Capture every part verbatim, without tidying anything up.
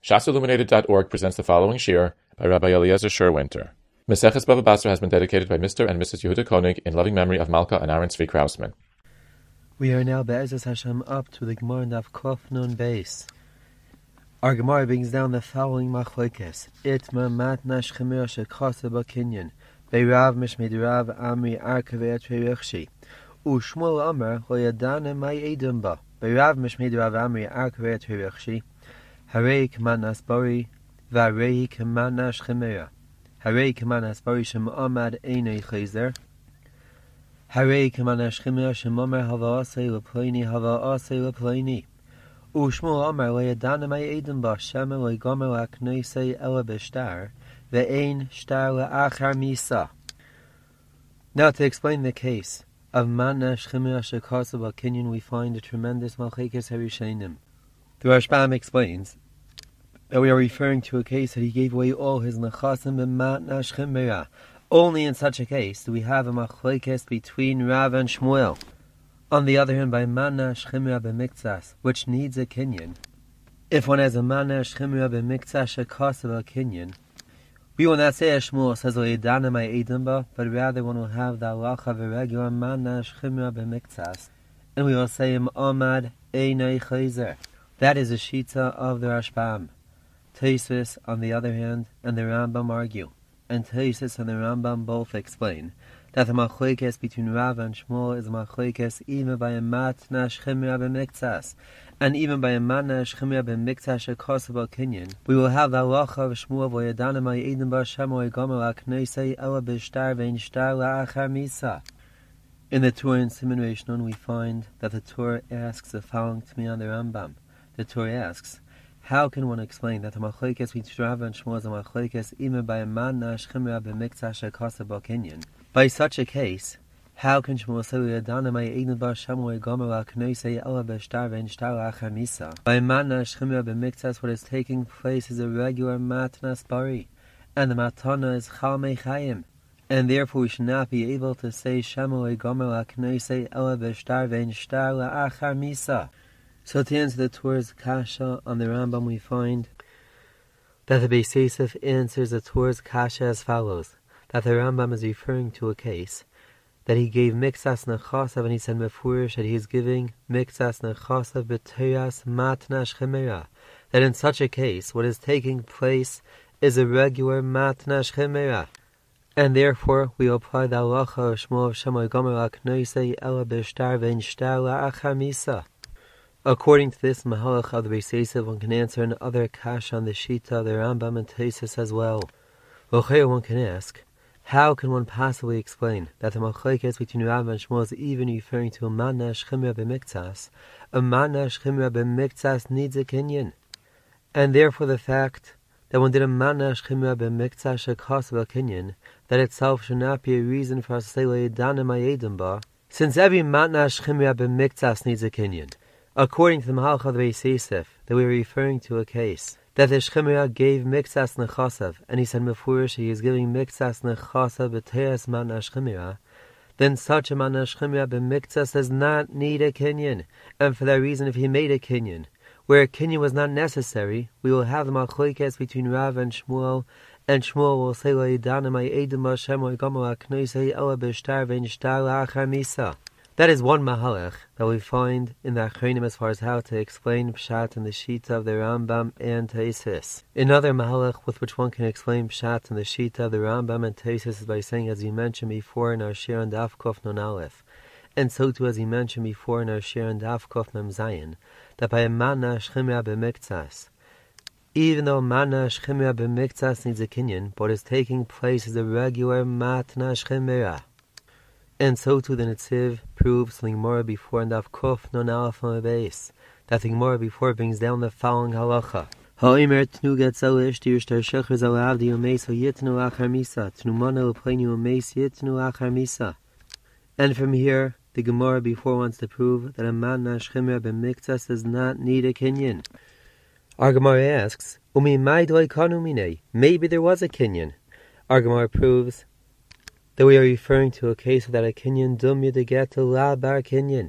Shas Illuminated dot org presents the following shir by Rabbi Eliezer Sherwinter. Maseches Bava Basra has been dedicated by Mister and Missus Yehuda Koenig in loving memory of Malka and Aaron Tzvi Krausman. We are now Be'ezus Hashem up to the Gemara Daf Kof Nun Beis. Our Gemara brings down the following machlokes: Itma matnash chemir shekasa b'kinyan be'rav mishmei Rav Amri Arkavei Treyechshi u'Shmuel Amar lo yadane may edom ba be'rav mishmei Rav Amri Arkavei Treyechshi Harei k'manas bari v'harei k'manash chemira Harei k'manas bari shem'amad einei chayzer Harei k'manash chemira shem'amar hava asei l'pleini hava asei l'pleini U'Shmuel Amar lo yadane may edom ba shema lo yigomer la'kneisei ela b'shtar ve'ein shtar la'achar misa. Now, to explain the case of manash chemira shekasa b'kinyan, we find a tremendous malchekes harishenim. The Rashbam explains that we are referring to a case that he gave away all his nechasim b'matnash chemira. Only in such a case do we have a machlokes between Rav and Shmuel. On the other hand, by manash chemira b'miktsas, which needs a kinyan, if one has a manash chemira b'miktsas shekasa b'kinyan, we will not say as Shmuel says lo yadane may edom ba, but rather one will have the halacha of a regular manash chemira b'miktsas, and we will say im amad einei chayzer. That is a shita of the Rashbam. Tosfos, on the other hand, and the Rambam argue, and Tosfos and the Rambam both explain that the machlokes between Rav and Shmuel is a machlokes even by a matnash chemira b'miktsas, and even by a manash chemira b'miktsas shekasa b'kinyan, we will have the halacha of Shmuel v'yadane may edom ba shema yigomer la'kneisei ela b'shtar ve'ein shtar la'achar misa. In the Torah in Siman Reish Nun, we find that the Torah asks the following to me on the Rambam. The Torah asks, how can one explain that the machlokes between Rav and Shmuel is a machlokes even by a manash chemira b'miktsas shekasa b'kinyan? By such a case, how can Shmuel say yadane may edom ba shema yigomer la'kneisei ela b'shtar ve'ein shtar la'achar misa? By manash chemira b'miktsas, what is taking place is a regular matnas bari, and the matana is chal mei chayim, and therefore we should not be able to say shema yigomer la'kneisei ela b'shtar ve'ein shtar la'achar misa. So to answer the Torah's kasha on the Rambam, we find that the Beis Yosef answers the Torah's kasha as follows: that the Rambam is referring to a case that he gave mixas nechasav, and he said mefurish that he is giving mixas nechasav b'teras matnash chemira. That in such a case, what is taking place is a regular matnash chemira, and therefore we apply the halacha of Shmuel shema yigomer la'kneisei ela b'shtar ve'ein shtar la'achar misa. According to this mahalach of the Beis Yosef, one can answer another kasha on the shita of the Rambam and Tosfos as well. L'chayr, one can ask, how can one possibly explain that the machlokes between Rav and Shmuel is even referring to a manash chemira b'miktsas? A manash chemira b'miktsas needs a kinyan, and therefore the fact that one did a manash chemira b'miktsas shekasa b'kinyan, that itself should not be a reason for us to say lo yadane may edom ba, since every manash chemira b'miktsas needs a kinyan. According to the Mahalach of the Beis Yosef, that we are referring to a case that the Shchemira gave mixas nechasav, and he said mefurish he is giving mixas nechasav b'teras manash chemira, then such a manash chemira b'miktsas does not need a kinyan, and for that reason, if he made a kinyan where a kinyan was not necessary, we will have the machlokes between Rav and Shmuel, and Shmuel will say lo yadane may edom ba shema yigomer la'kneisei ela b'shtar ve'ein shtar la'achar misa. That is one mahalach that we find in the Achronim as far as how to explain Pshat in the Shita of the Rambam and Tosfos. Another mahalach with which one can explain Pshat in the Shita of the Rambam and Tosfos is by saying, as we mentioned before in our Shir on Daf Kof Nun Aleph, and so too as we mentioned before in our Shir on Daf Kof Mem Zayin, that by a manash chemira b'miktsas, even though manash chemira b'miktsas needs a kinyan, what is taking place is a regular matnash chemira. And so too the Netziv proves the Gemara before and Daf Kof Nun Aleph on the base, that the Gemara before brings down the following halacha: Ha'omer tnu gatzel ishtir shtar shecher zal avdi umeis yitnu achar misa tnu mana l'pleini umeis yitnu achar misa. And from here, the Gemara before wants to prove that a manash chemira b'miktsas does not need a kinyan. Our Gemara asks, Umi mai doi kanu minei? Maybe there was a kinyan. Our Gemara proves that we are referring to a case that a kinyan dum yedegeta la bar kinyan,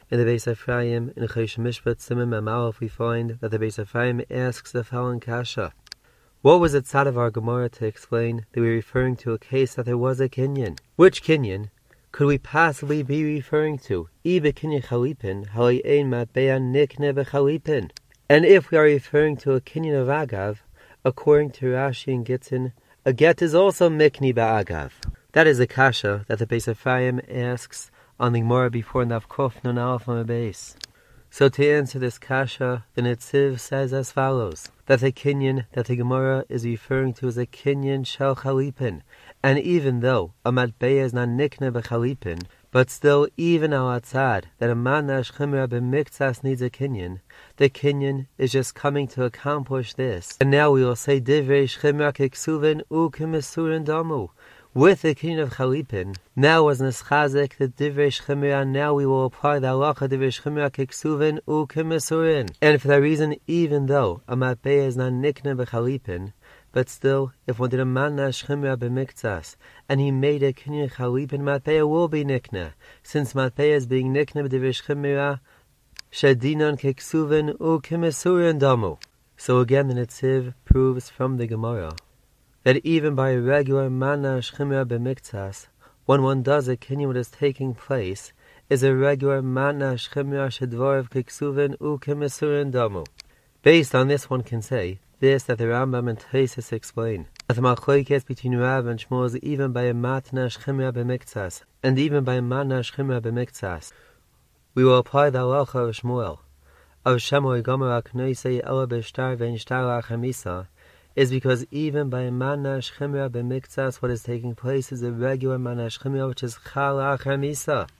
In the Beis Ephraim, in Chosh Mishpat Simon Amalef, we find that the Beis Ephraim asks the following kasha. What was the tzad of our Gemara to explain that we were referring to a case that there was a kinyan? Which kinyan could we possibly be referring to? Ibe kinyan chalipin, halay ein matbeya nikne bechalipin. And if we are referring to a kinyan of agav, according to Rashi and Gittin, a get is also mikni ba'agav. That is the kasha that the Beis Ephraim asks on the Gemara before Nav Kof Nun Aleph on the base. So to answer this kasha, the Netziv says as follows, that the kinyan that the Gemara is referring to is a kinyan shel chalipin, and even though a matbeya is not nikne b'chalipin, but still even al atzad that a manash chimra b'miktsas needs a kinyan, the kinyan is just coming to accomplish this. And now we will say divrei chimra keksuven u k'mesurin damu. With the kinyan of chalipin, now was neschazik the divrei chimra, now we will apply the halacha divrei chimra keksuven u k'mesurin. And for that reason, even though a matbeya is not nikne b'chalipin, but still, if one did a manash chimra b'miktsas, and he made a kinyan chalipin, matbeya will be nikne, since matbeya is being nikne b'divrei chimra, shedinan keksuven u k'mesurin damu. So again, the Netziv proves from the Gemara that even by a regular manash chimra b'miktsas, when one does a kinyan what is taking place, is a regular manash chimra shedvarav keksuven u k'mesurin damu. Based on this, one can say this, that the Rambam and Tosfos explain that the machlokes between Rav and Shmuel is even by a matnash chimra b'miktsas, and even by a manash chimra b'miktsas. We will apply the halacha of Shmuel of Shemoy Gomer Aknoisei Ela B'Shtar Ve'en Shtar La'Chamisa, is because even by a manash chimra b'miktsas, what is taking place is a regular manash chimra which is chal la'Chamisa.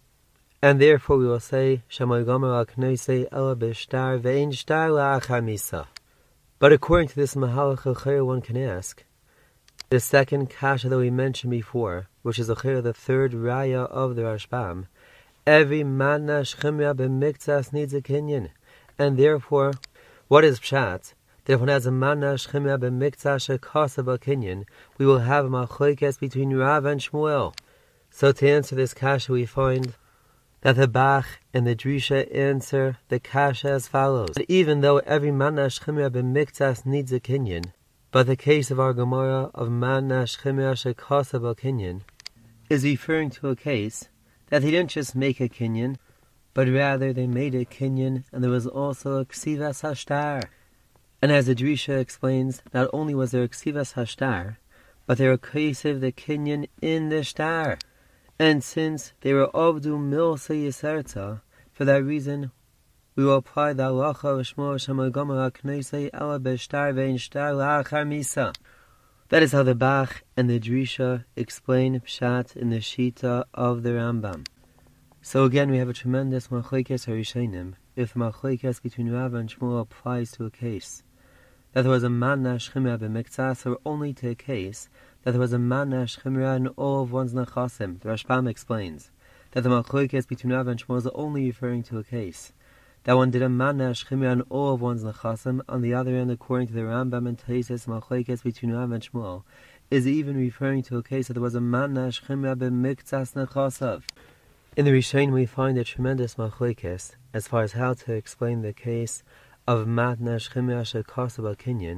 And therefore we will say Shemoy Gomer Aknoisei Ela B'Shtar Ve'en Shtar La'Chamisa. But according to this mahalach l'chayr, one can ask, the second kasha that we mentioned before, which is l'chayr the third raya of the Rashbam, every manash chimra b'miktsas needs a kinyan, and therefore, what is pshat? That if one has a manash chimra b'miktsas shekasa b'kinyan, we will have a machlokes between Rav and Shmuel. So to answer this kasha, we find that the Bach and the Drisha answer the kasha as follows. That even though every manash chimra b'miktsas needs a kinyan, but the case of our Gemara of manash chimra shekasa b'kinyan is referring to a case that they didn't just make a kinyan, but rather they made a kinyan and there was also a ksivas hashtar. And as the Drisha explains, not only was there a ksivas hashtar, but there were kasev the kinyan in the shtar. And since they were Avdu Milsa Yisarta, for that reason, we will apply the halacha of Shmuel Shemoy Gomer Aknoisei Ela B'Shtar Ve'en Shtar La'achar Misa. That is how the Bach and the Drisha explain Pshat in the Shita of the Rambam. So again, we have a tremendous machlokes harishonim if the machlokes between Rav and Shmuel applies to a case that there was a manash chimra b'miktsas, or only to a case that there was a manash chimra in all of one's nechasim. The Rashbam explains that the machlokes between Rav and Shmuel is only referring to a case that one did a manash chimra in all of one's nechasim. On the other hand, according to the Rambam and Tosfos, machlokes between Rav and Shmuel is even referring to a case that there was a manash chimra b'miktsas nechasav. In the Rishonim, we find a tremendous machlokes as far as how to explain the case of matnash chimra shekasa b'kinyan,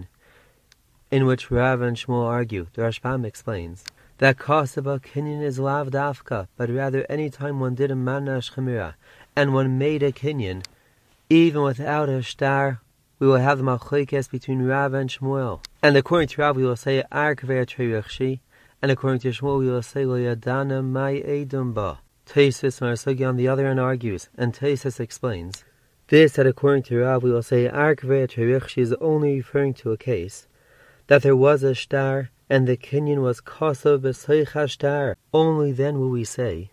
in which Rav and Shmuel argue. The Rashbam explains that kasa b'kinyan is lav dafka, but rather any time one did a manash chimra and one made a kinyan, even without a shtar, we will have the machlokes between Rav and Shmuel. And according to Rav, we will say ar kaveh treyachshi, and according to Shmuel, we will say lo yadana mai edum ba. Tosfos Marsagi on the other end argues, and Tosfos explains this, that according to Rav, we will say ar kaveh treyachshi is only referring to a case that there was a shtar and the kinyan was kasa b'soich hashtar. Only then will we say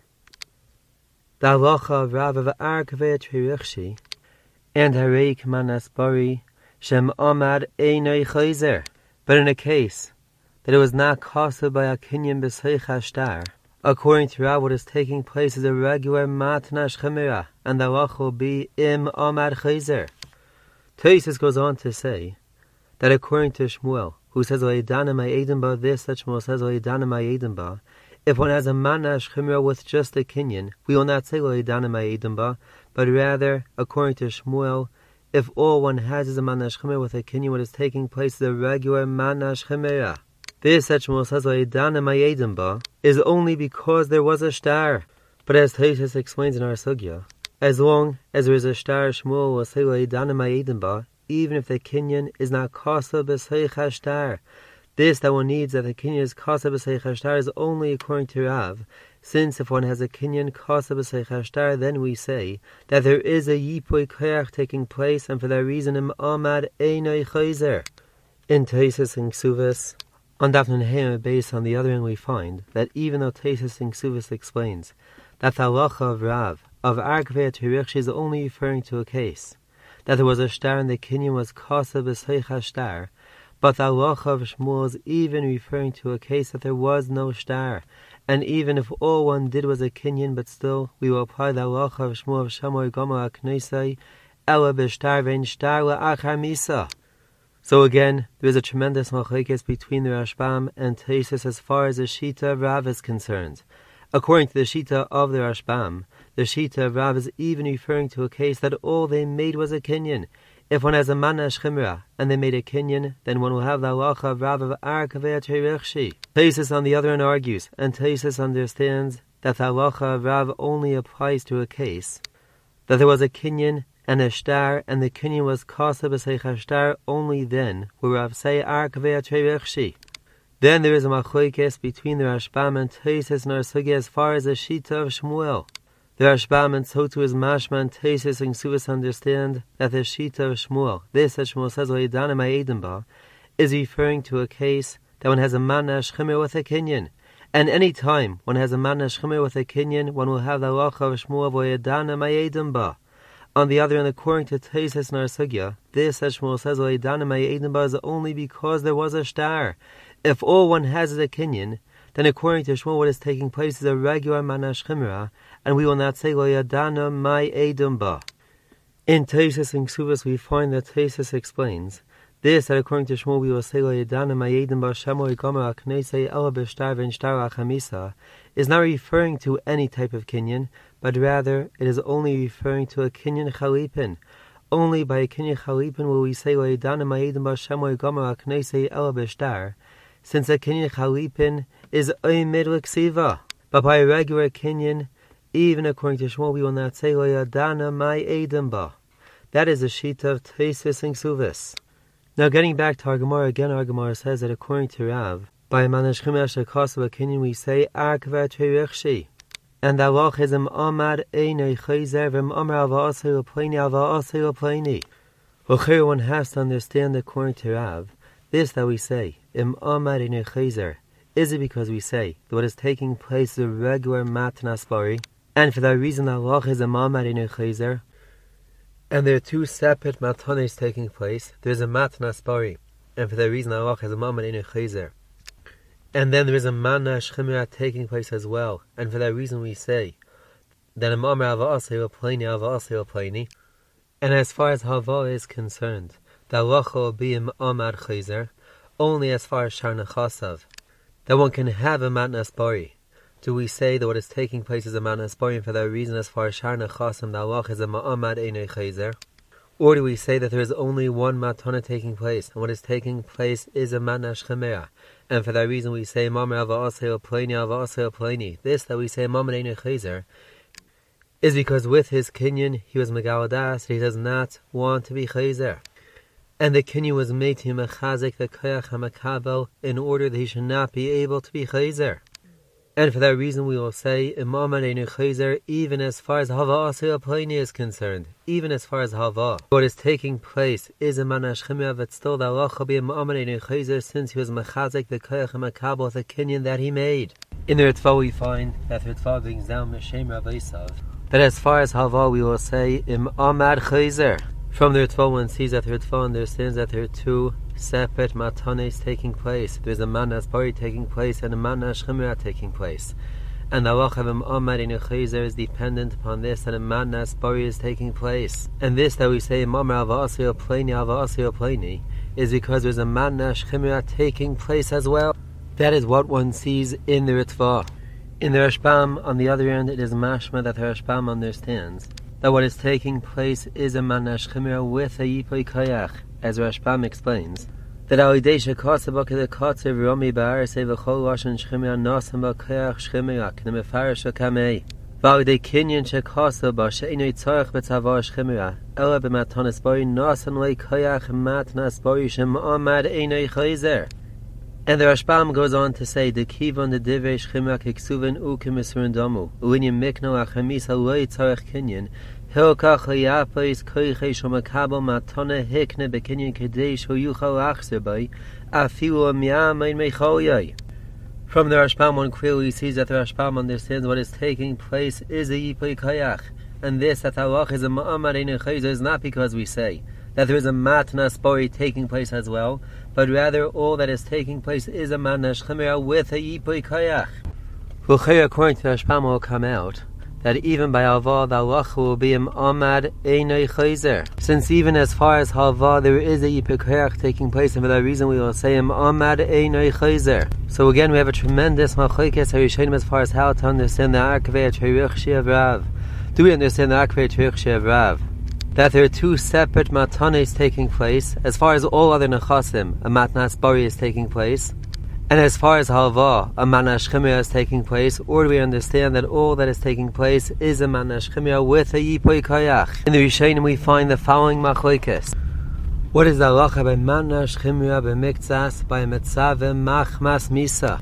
the halacha of Rav of ar kaveh treyachshi and hareik manas bari shem amad einay chayzer. But in a case that it was not kasa by a kinyan b'soich hashtar, according to Rav, what is taking place is a regular matnash chimera, and the halacha will be im amad chayzer. Tosfos goes on to say that according to Shmuel, who says Oidana my Edenba, this that Shmuel says Oidana my Edenba, If one has a manash chimera with just a kinyan, we will not say lo yedana ma'edim ba, but rather, according to Shmuel, if all one has is a manash chimera with a kinyan, what is taking place is a regular manash chimera. This that Shmuel says lo yedana ma'edim ba is only because there was a star. But as Taisus explains in our sugya, as long as there is a star, Shmuel will say lo yedana ma'edim ba, even if the kinyan is not kasa b'seich hashtar. This that one needs that the kinyan is kasa b'seich hashtar is only according to Rav, since if one has a kinyan kasa b'seich hashtar, then we say that there is a yipui koyach taking place, and for that reason im amad einay chayzer. In Taisus and Ksuvas, on Daf Nun Hey based on the other end, we find that even though Taisus and Ksuvas explains that the halacha of Rav of Arkvei Terichshi is only referring to a case that there was a star and the kinyan was kasa b'seich hashtar, but the halacha of Shmuel is even referring to a case that there was no star, and even if all one did was a kinyan, but still we will apply the halacha of Shmuel of Shamoy Gomer HaKnesai Ela b'shtar vein shtar la'achar misa. So again, there is a tremendous machlekes between the Rashbam and Taisus as far as the Shita of Rav is concerned. According to the Shita of the Rashbam, the Shita of Rav is even referring to a case that all they made was a kinyan. If one has a manash chimera and they made a kinyan, then one will have the halacha of Rav of Arkvei Terichshi. Taisus on the other hand argues, and Taisus understands that the halacha of Rav only applies to a case that there was a kinyan and a shtar, and the kinyan was kasa b'seich hashtar. Only then will Rav say Arkvei Terichshi. Then there is a machlokes between the Rashbam and Taisus in our sugya as far as the Shita of Shmuel. The Rashbam and so too is Mashma and Taisus and Ksuvas understand that the Shita of Shmuel, this that Shmuel says lo yedana ma'edim ba, is referring to a case that one has a manash chimera with a kinyan. And any time one has a manash chimera with a kinyan, one will have the halacha of Shmuel lo yedana ma'edim ba. On the other hand, according to Taisus and our sugya, this that Shmuel says lo yedana ma'edim ba is only because there was a star. If all one has is a kinyan, then according to Shmuel what is taking place is a regular manash chimera, and we will not say lo yadana ma'edim ba. In Taisus and Ksuvas we find that Taisus explains this, that according to Shmuel we will say lo yadana ma'edim ba shamoy gomer haknesei ela b'shtar vein shtar la'chamisa is not referring to any type of kinyan, but rather it is only referring to a kinyan chalipin. Only by a kinyan chalipin will we say lo yadana ma'edim ba shamoy gomer haknesei ela b'shtar, since a kinyan chalipin is oimid l'ksiva. But by a regular kinyan, even according to Shmuel, we will not say lo yadana ma'edim ba. That is the Shita of Taisus and Ksuvas. Now getting back to our Gemara, again our Gemara says that according to Rav, by manash chimera shekasa kinyan we say Arkvei Terichshi. And the halacha is im amad einay chayzer v'im amar ava'asei l'pleini ava'asei l'pleini. Well, here one has to understand according to Rav, this that we say, im amad einay chayzer, is it because we say that what is taking place is a regular matnas bari, and for that reason the halacha is im amad einay chayzer, and there are two separate matanes taking place. There's a matnas bari, and for that reason the halacha is im amad einay chayzer. And then there is a manash chimera taking place as well, and for that reason we say that im amar ava'asei l'pleini ava'asei l'pleini. And as far as hava is concerned, the halacha will be im amad chayzer only as far as shar nechasav, that one can have a matnas bari. Do we say that what is taking place is a matnas bari, and for that reason as far as shar nechasim the halacha is a ma'amad einay chayzer? Or do we say that there is only one matana taking place, and what is taking place is a matnash chimera, and for that reason we say mamar ava'asei l'pleini ava'asei l'pleini? This that we say mamad einay chayzer is because with his kinyan he was megaladas, he does not want to be chayzer, and the kinyan was made to him a chazik the koyach hamakabel in order that he should not be able to be chayzer. And for that reason we will say mamad einay chayzer even as far as hava'asei l'pleini is concerned, even as far as hava. What is taking place is a manash chimera, but still the halacha will be mamad einay chayzer since he was mechazik the koyach hamakabel the kinyan that he made. In the Ritva we find that the Ritva brings down Meshem Rav Esav that as far as hava we will say im amad chayzer. From the Ritva one sees that the Ritva understands that there are two separate matanes taking place. There's a manas bari taking place and a manash chimera taking place. And the halacha of im amad einay chayzer is dependent upon this, that a manas bari is taking place. And this that we say im amar ava'asei l'pleini ava'asei l'pleini is because there's a manash chimera taking place as well. That is what one sees in the Ritva. In the Rashbam, on the other hand, it is mashma that the Rashbam understands that what is taking place is a manash chimera with a yipoi koyach, as Rashbam explains, that alidesha kosabak the kotzev romi ba'arsei v'chol lashon shchimera nasam ba'koyach shchimera k'ne mefarish kamei v'alidei kinyan shekosaba she'inoi tzorach b'tzavah shchimera ela b'matanas bori nasan lei koyach matnas bori shem'amad einoi chayzer. And the Rashbam goes on to say, the kivon the divrei shchimera k'ksuven u k'misurin damu u'inyam mikno achemisa loi tzorach kinyan Hilkach hayapais koiche shomakabel matana hikne bekinyan kadesh hu yuchal achzer by afilu amyamein mechoyai. From the Rashbam, one clearly sees that the Rashbam understands what is taking place is a yipoi kayach, and this that halach is a ma'amar ein chayzer is not because we say that there is a matna spori taking place as well, but rather all that is taking place is a manash chimera with a yipoi kayach. V'chei, according to the Rashbam, will come out that even by halva the halacha will be im amad einoi chayzer. Since even as far as halva there is a yipoi kayach taking place, and for that reason we will say im amad einoi chayzer. So again we have a tremendous machlokes harishonim as far as how to understand the akvei terichshi of Rav. Do we understand the akvei terichshi of Rav? That there are two separate matanes taking place, as far as all other nechasim, a matnas bari is taking place, and as far as halva, a manash chimera is taking place, or do we understand that all that is taking place is a manash chimera with a yipoi kayach? In the Rishonim we find the following machlokes. What is the halacha by manash chimera b'miktzas by mitzave machmas misa?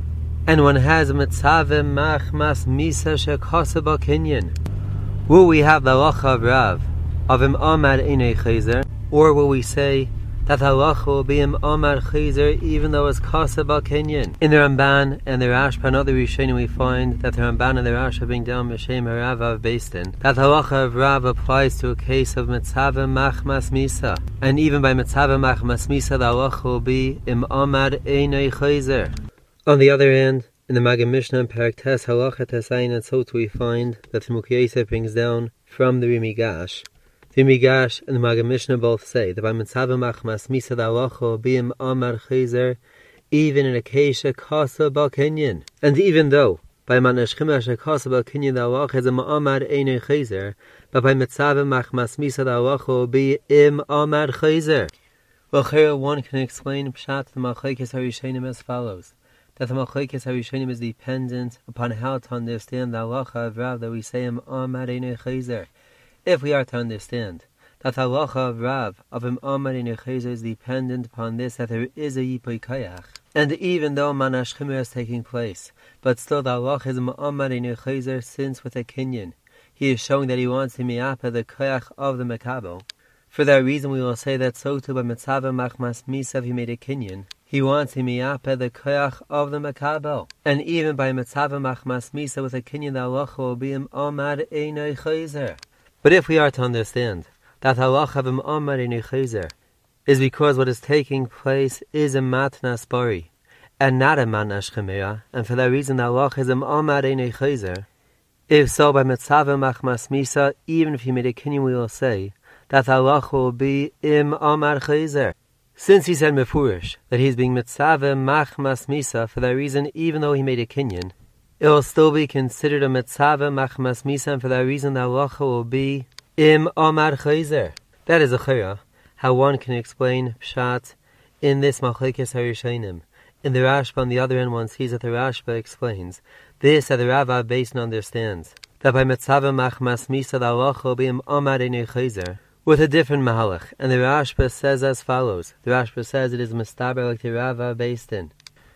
And one has a mitzave machmas misa shekasa b'kinyan. Will we have the halacha of Rav of im amad einei chayzer, or will we say that halacha will be im amar chayzer even though it's kasa b'kinyan? In the Ramban and the Rashba and other Rishonim we find that the Ramban and the Rashba being down b'shem Rav of Beistin, that halacha of Rav applies to a case of mitzave machmas misa, and even by mitzave machmas misa the halacha will be im amar einei chayzer. On the other hand, in the Magid Mishnah and Perek Tes halacha tesayin and so too we find that the Mukhi Yosef brings down from the Rimigash. The Migash and the Magid Mishnah both say that by mitzave machmas misa the halacha will be im amar chayzer even in a case of kasa b'kinyan. And even though by manash chimera shekasa b'kinyan the halacha is im amar einei chayzer, but by mitzave machmas misa the halacha will be im amar chayzer. Well, here one can explain pshat the machlokes harishonim as follows: that the machlokes harishonim is dependent upon how to understand the halacha of Rav that we say im amar einei chayzer. If we are to understand that the halacha of Rav of im amar einei chayzer is dependent upon this, that there is a yipoi kayach, and even though manash chimera is taking place, but still the halacha is im amar einei chayzer, since with a kinyan he is showing that he wants to mi'apa the kayach of the mekabel. For that reason we will say that so too by mitzave machmas misa if he made a kinyan, he wants to mi'apa the kayach of the mekabel. And even by mitzave machmas misa with a kinyan the halacha will be im amar einei chayzer. But if we are to understand that halacha of im amar einei chayzer is because what is taking place is a matnas bari and not a manash chimera, and for that reason the halacha is im amar einei chayzer, if so by mitzave machmas misa, even if he made a kinyan we will say that the halacha will be im amar chayzer. Since he said mefurish that he is being mitzave machmas misa, for that reason even though he made a kinyan it will still be considered a mitzave machmas misa, and for that reason the halacha will be im amar chayzer. That is a chayra how one can explain pshat in this machlokes harishonim. In the Rashba on the other end one sees that the Rashba explains this that the Rava Beisin understands that by mitzave machmas misa the halacha will be im amar einei chayzer with a different mahalach, and the Rashba says as follows. The Rashba says it is mistaber like the Rava Beisin.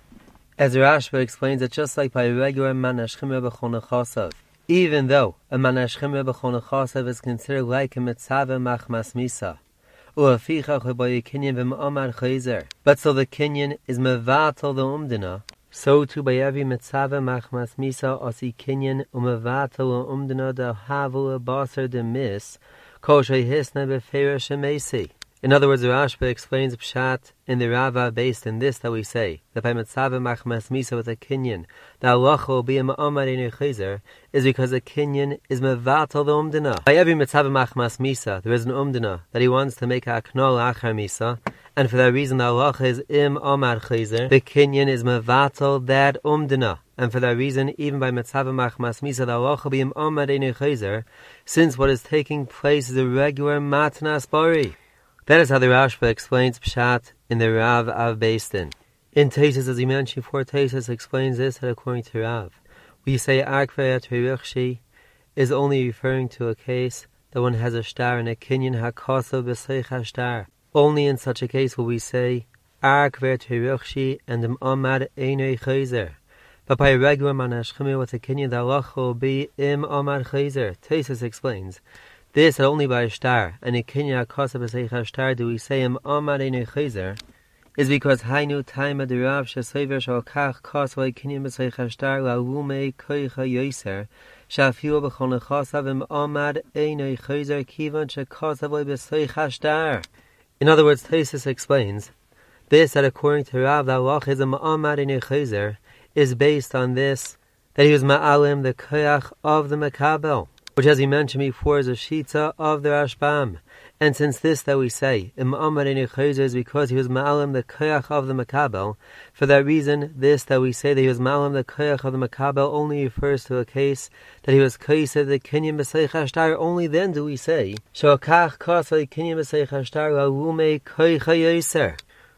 As the Rashba explains it, just like by regular manash chimera b'chol nechasav, even though a manash chimera b'chol nechasav is considered like a mitzave machmas misa, or a fichach by a kinyan v'm'amar chayzer, but so the kinyan is mevatel the umdina, so too by every mitzave machmas misa osi kinyan umevatel the umdina da havu basar de mis koshay hisna befeira shemesi. In other words, the Rashba explains pshat in the Rava based in this that we say that by mitzave machmas misa with a kinyan the halacha will be im amar einei chayzer is because a kinyan is mevatel the umdina. By every mitzave machmas misa there is an umdina that he wants to make a aknol achar misa, And for that reason, the halacha is im amar chayzer. The kinyan is mevatel that umdana. And for that reason, even by Metzav Machmas Misa, the halacha be im amar einei chayzer, since what is taking place is a regular matnas bari. That is how the Rashba explains Pshat in the Rav of Beis Din. In Teisus, as he mentioned before, Teisus explains this that according to Rav, we say Arkvei Atriruchshi is only referring to a case that one has a star and a kinyan hakoso b'seich hashtar. Only in such a case will we say Arkvei Atriruchshi and im amad einei chayzer. But by a regular manash chimir with a kinyan, the halacha will be im amad chayzer. Teisus explains this that only by a star and a kinyan hakoso b'seich hashtar do we say im amad einei chayzer, is because Hainu Taima de Rav Shesever Shalkach Kosvay Kinyan B'Sei Chashtar La'ume Koicha Yoser Shafiu B'Chon Lechasav Im Amad Einei Chayzer Kivan Shekosavay B'Sei Chashtar. In other words, Teisus explains this that according to Rav, the halacha is Im Amad Einei Chayzer is based on this that he was Ma'alim the Koyach of the Mekabel, which as he mentioned before is a Shita of the Rashbam. And since this that we say, Im Amar Einei Chayzer, is because he was Ma'alim the Koyach of the Makabel, for that reason, this that we say that he was Ma'alim the Koyach of the Makabel only refers to a case that he was Koysev the Kinyan B'Sei Chashtar. Only then do we say, Shokach Kosvay Kinyan B'Sei Chashtar La'ume Koycha Yoser.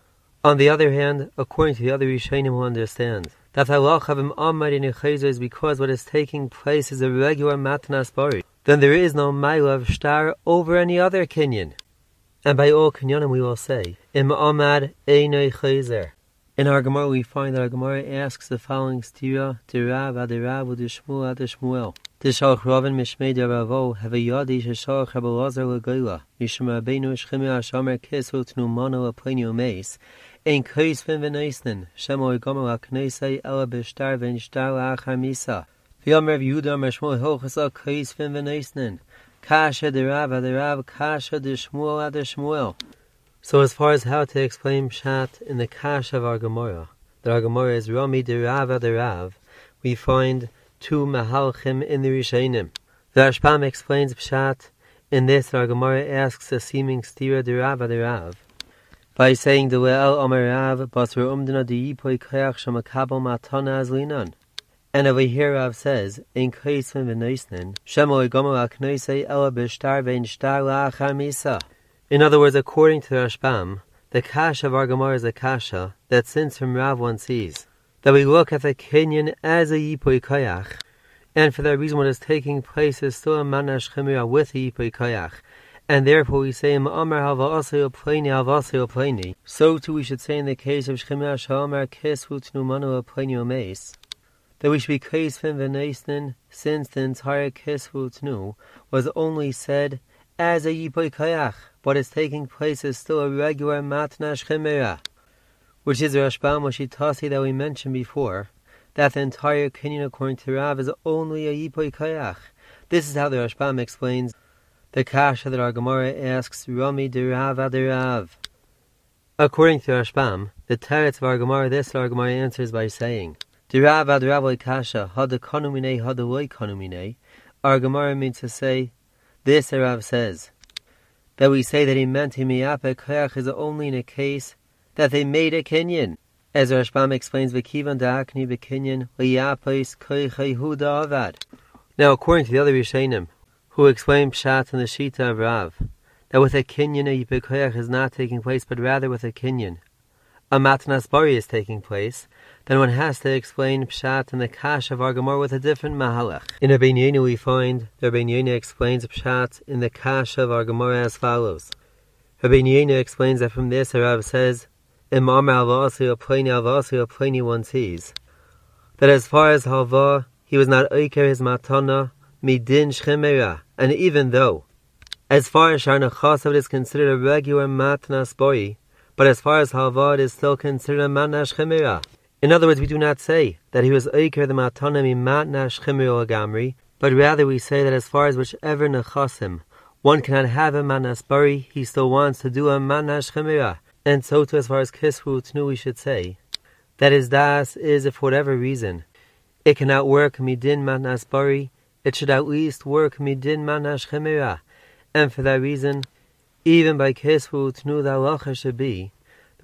On the other hand, according to the other Rishonim who understand, that the halacha of Im Amar Einei Chayzer is because what is taking place is a regular matnas bari, then there is no mile of star over any other kinyan. And by all kinyanim we will say, Im Amad Einei Chayzer. In our Gemara we find that our Gemara asks the following stira, Dirav ad Rav ud Shmuel ad Shmuel. Tishalch Ravin Mishmei de Ravo, have a yadi sheshalch Rabelazar legoila, Mishum Rabbeinu Shchimi Hashamer Kisu Tnu Mano Aplenio Meis, Ein Kais Vin Veneisnen, Shemo Igomel Aknesei Ela Bishtar Vin Shtar La'achar Misa. V'yom Rav Yehuda Meshmuel Hilchasa Kais Vin Veneisnen, Kasha de Rav ad Rav, Kasha de Shmuel ad Shmuel. So as far as how to explain Pshat in the Kasha of our Gemara, that our Gemara is Rami de Rav ad Rav, we find two Mahalchim in the Rishonim. The Rashbam explains Pshat in this that our Gemara asks a seeming stira de Rav ad Rav by saying the Le'el Amar Rav Basra Umdana de Yipoi Koyach Shemakabel Matana Azlinan. And over here Rav says, Ein Kais Vin Veneisnen, Shemo Igomel Aknesei Ela Bishtar Vein Shtar La'achar Misa. In other words, according to the Rashbam, the Kasha of our Gemara is a Kasha that since from Rav one sees that we look at the kinyan as a Yipoi Koyach, and for that reason what is taking place is still a Manash Chemira with a Yipoi Koyach, and therefore we say Ma'amar Havasei Pleni Havasei Pleni. So too we should say in the case of Shchimia Shalmar Kisvu Tnu Mano Pleni Omeis, that we should be Kais Vin Veneisnen, since the entire Kisvu Tnu was only said as a Yipoi Koyach. What is taking place is still a regular Matnash Chimera, which is the Rashbam Moshitasi that we mentioned before, that the entire kinyan according to Rav is only a Yipoi Koyach. This is how the Rashbam explains the Kasha that our Gemara asks Rami de Rav ad Rav. According to the Rashbam, the teretz of our Gemara, this our Gemara answers by saying, De Rav ad Rav le Kasha, hada konumine, hada loy konumine. Our Gemara means to say, this the Rav says, that we say that he meant Himiyape Koyach is only in a case that they made a kinyan. As Rashbam explains, V'kivan da'akni b'kinyan liyapes koycha Yehuda avad. Now, according to the other Rishonim, who explain Pshat in the Shita of Rav, that with a kinyan a Yipoi Koyach is not taking place, but rather with a kinyan a Matnas Bari is taking place, then one has to explain Pshat in the Kasha of our Gemara with a different Mahalach. In Rabbeinu Yonah we find that Rabbeinu Yonah explains Pshat in the Kasha of our Gemara as follows. Rabbeinu Yonah explains that from this, Rav says, Im Amar Avasi Pleni Avasi Pleni one sees that as far as Halva, he was not Oiker his Matana, Midin Shchemera, and even though, as far as Shar Nechasav it is considered a regular Matnas Bari, but as far as Halva it is still considered a Matnas Chemera. In other words, we do not say that he was Oiker the Matana mi Matnas Chemera Gamri, but rather we say that as far as whichever Nechasim one cannot have a Matnas Bari, he still wants to do a Matnas Chemera. And so too as far as Kisvu Tnu we should say that his das is, if for whatever reason it cannot work Midin Matnas Bari, it should at least work Midin Matnas Chemera. And for that reason, even by Kisvu Tnu the halacha should be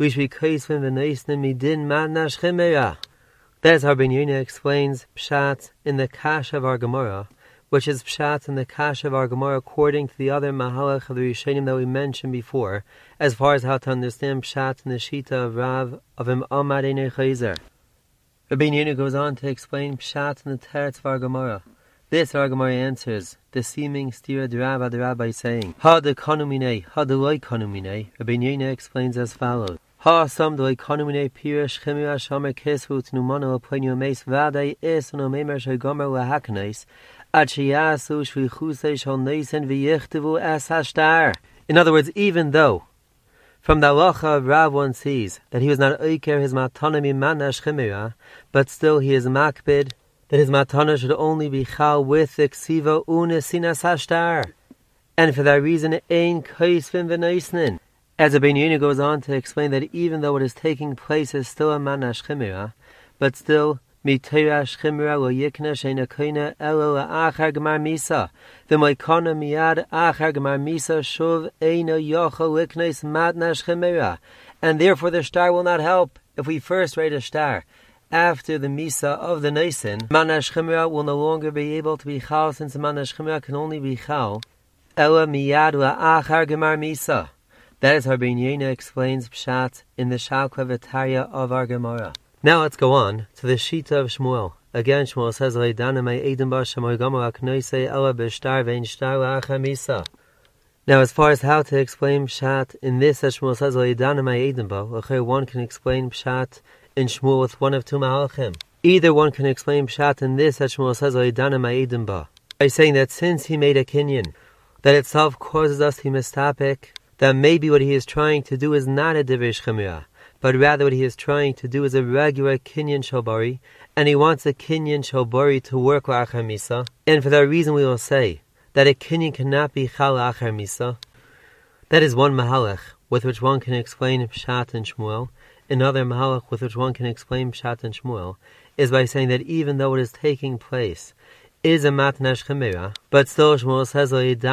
Duishvi Kaisvin Venaisnim Midin Madnash Chimera. That is how Ben Yonah explains Pshat in the Kasha of our Gemara, which is Pshat in the Kasha of our Gemara according to the other Mahalach of the Rishonim that we mentioned before, as far as how to understand Pshat in the Shita of Rav of Im Amad Einei Chayzer. Rabbi Yonah goes on to explain Pshat in the Teretz of our Gemara. This our Gemara answers the seeming stira d'Rav ad by saying, Ha de konumine, ha de loy konumine. Rabbi Yonah explains as follows. Ha sam de loy konumine pirish chimira shamer kisvu tnumano aplenio meis vadei is no memer shegomer lahaknes ad sheyasu shvichusei shal neisen v'yichtavu es hashtar. In other words, even though from the halacha of Rav one sees that he was not oiker his matana mimanash chimira, but still he is makbid that his matana should only be chal with the ksiva unesinas hashtar, and for that reason ein kaisvin v'noisnin. As the Ben Yonah goes on to explain that even though what is taking place is still a manash chimera, but still mitirash chimera lo yikna sheina koina elo la'achar gemar misa, the moikana miyad achar gemar misa shuv eina yochel liknes madnash chimera, and therefore the star will not help if we first write a star after the Misa of the Naisin. Manash Chimera will no longer be able to be Chal, since Manash Chimera can only be Chal Ela miyad la'achar gemar Misa. That is how Ben Yonah explains Pshat in the Shalkha V'Tarya of our Gemara. Now let's go on to the Shita of Shmuel. Again, Shmuel says, Leidana mei Eden ba shemoy gamar aknoisei ela b'shtar ve'in shtar la'achar Misa. Now, as far as how to explain Pshat in this, that Shmuel says, Leidana mei Eden ba, one can explain Pshat in Shmuel with one of two Mahalachim. Either one can explain Pshat in this, that Shmuel says, Leidana mei Eden ba, by saying that since he made a kinyan, that itself causes us to be mistapik, that maybe what he is trying to do is not a divrei chemira, but rather what he is trying to do is a regular kinyan shalbari, and he wants a kinyan shalbari to work la'achar misa, and for that reason we will say that a kinyan cannot be chal la'achar misa. That is one mahalach with which one can explain Pshat and Shmuel. Another mahalach with which one can explain Pshat and Shmuel is by saying that even though what is taking place is a matnash chemira, but still Shmuel says,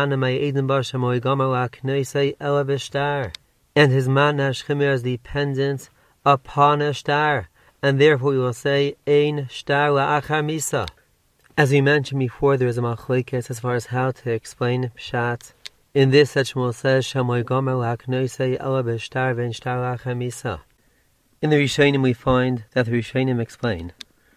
and his matnash chemira is dependent upon a star, and therefore we will say, ein shtar la'achar misa. As we mentioned before, there is a machlokes as far as how to explain Pshat. In this, that Shmuel says, shamoy gomer la'aknoisei ela b'shtar ve'en shtar la'achar misa. In the Rishonim we find that the Rishonim explain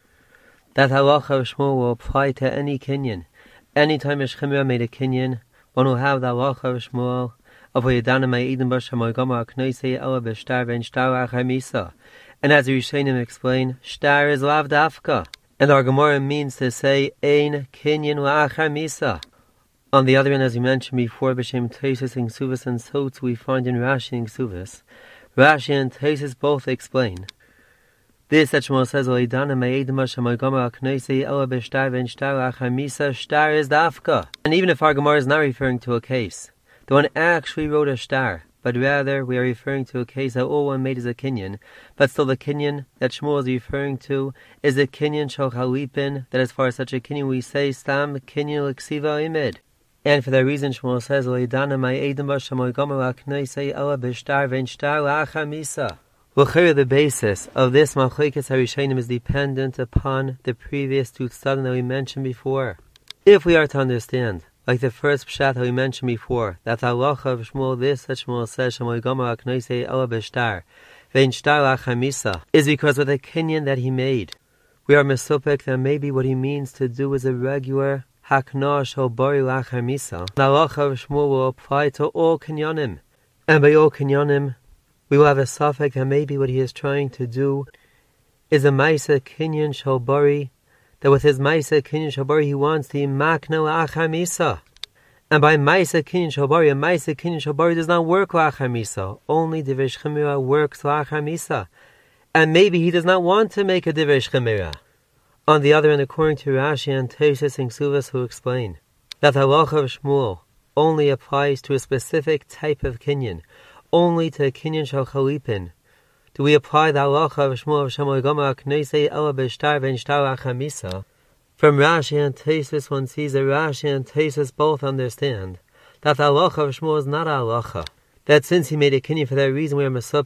that halacha of Shmuel will apply to any kinyan. Anytime a shchimera made a kinyan, one will have the halacha of Shmuel of Vayidana ma'idin b'shamoy gomer aknoisei ela b'shtar ve'en shtar la'achar misa. And as the Rishonim explain, shtar is lav dafka, and our Gemara means to say ein kinyan la'achar misa. On the other hand, as we mentioned before, b'shem Tosfos in Ksuvos and Sotz, we find in Rashi in Ksuvos, Rashi and Tosfos both explain this, that Shmuel says, Leidana me'edima shemoy gomer aknoisei ela b'shtar ve'en shtar la'achar misa, shtar is dafka. And even if our Gemara is not referring to a case, the one actually wrote a shtar, but rather we are referring to a case that all one made is a kinyan, but still the kinyan that Shmuel is referring to is the kinyan shel chalipin, that as far as such a kinyan we say, stam kinyan l'ksiva imid. And for that reason, Shmuel says, Leidana ma'edim ba shemoy gomer la'aknoisei ela b'shtar ve'en shtar la'achar misa. L'chayr, the basis of this machlokes harishonim is dependent upon the previous two tzadim that we mentioned before. If we are to understand, like the first pshat that we mentioned before, that the halacha of Shmuel, this that Shmuel says, shemoy gomer la'aknoisei ela b'shtar ve'en shtar la'achar misa, is because of the kinyan that he made, we are mesupek that maybe what he means to do is a regular Hakna shel bari la'achar misa. The halacha of Shmuel will apply to all kinyanim, and by all kinyanim, we will have a suffix that maybe what he is trying to do is a maisa kinyan shel bari, that with his maisa kinyan shel bari he wants the makna la'achar misa. And by maisa kinyan shel bari, a maisa kinyan shel bari does not work la'achar misa. Only divrei chemira works la'achar misa, and maybe he does not want to make a divrei chemira. On the other hand, according to Rashi and Tosfos and Ksuvos, who explain that the halacha of Shmuel only applies to a specific type of kinyan, only to a kinyan shel chalipin, do we apply the halacha of Shmuel of shemoy gomer aknoisei ela b'shtar ve'en shtar la'achar misa? From Rashi and Tosfos, one sees that Rashi and Tosfos both understand that the halacha of Shmuel is not a halacha, that since he made a kinyan for that reason we are mesupik,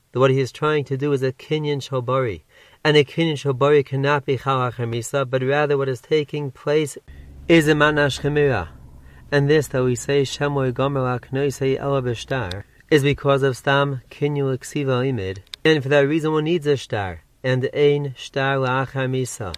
that what he is trying to do is a kinyan shobari, and a kinyan shobari cannot be chalach hamisa, but rather what is taking place is a manash chemira. And this that we say Shemoy Gomer Aknoisei Ela B'Shtar is because of Stam Kinyul Ksiva Imid, and for that reason one needs a shtar, and ein shtar la'achar misa.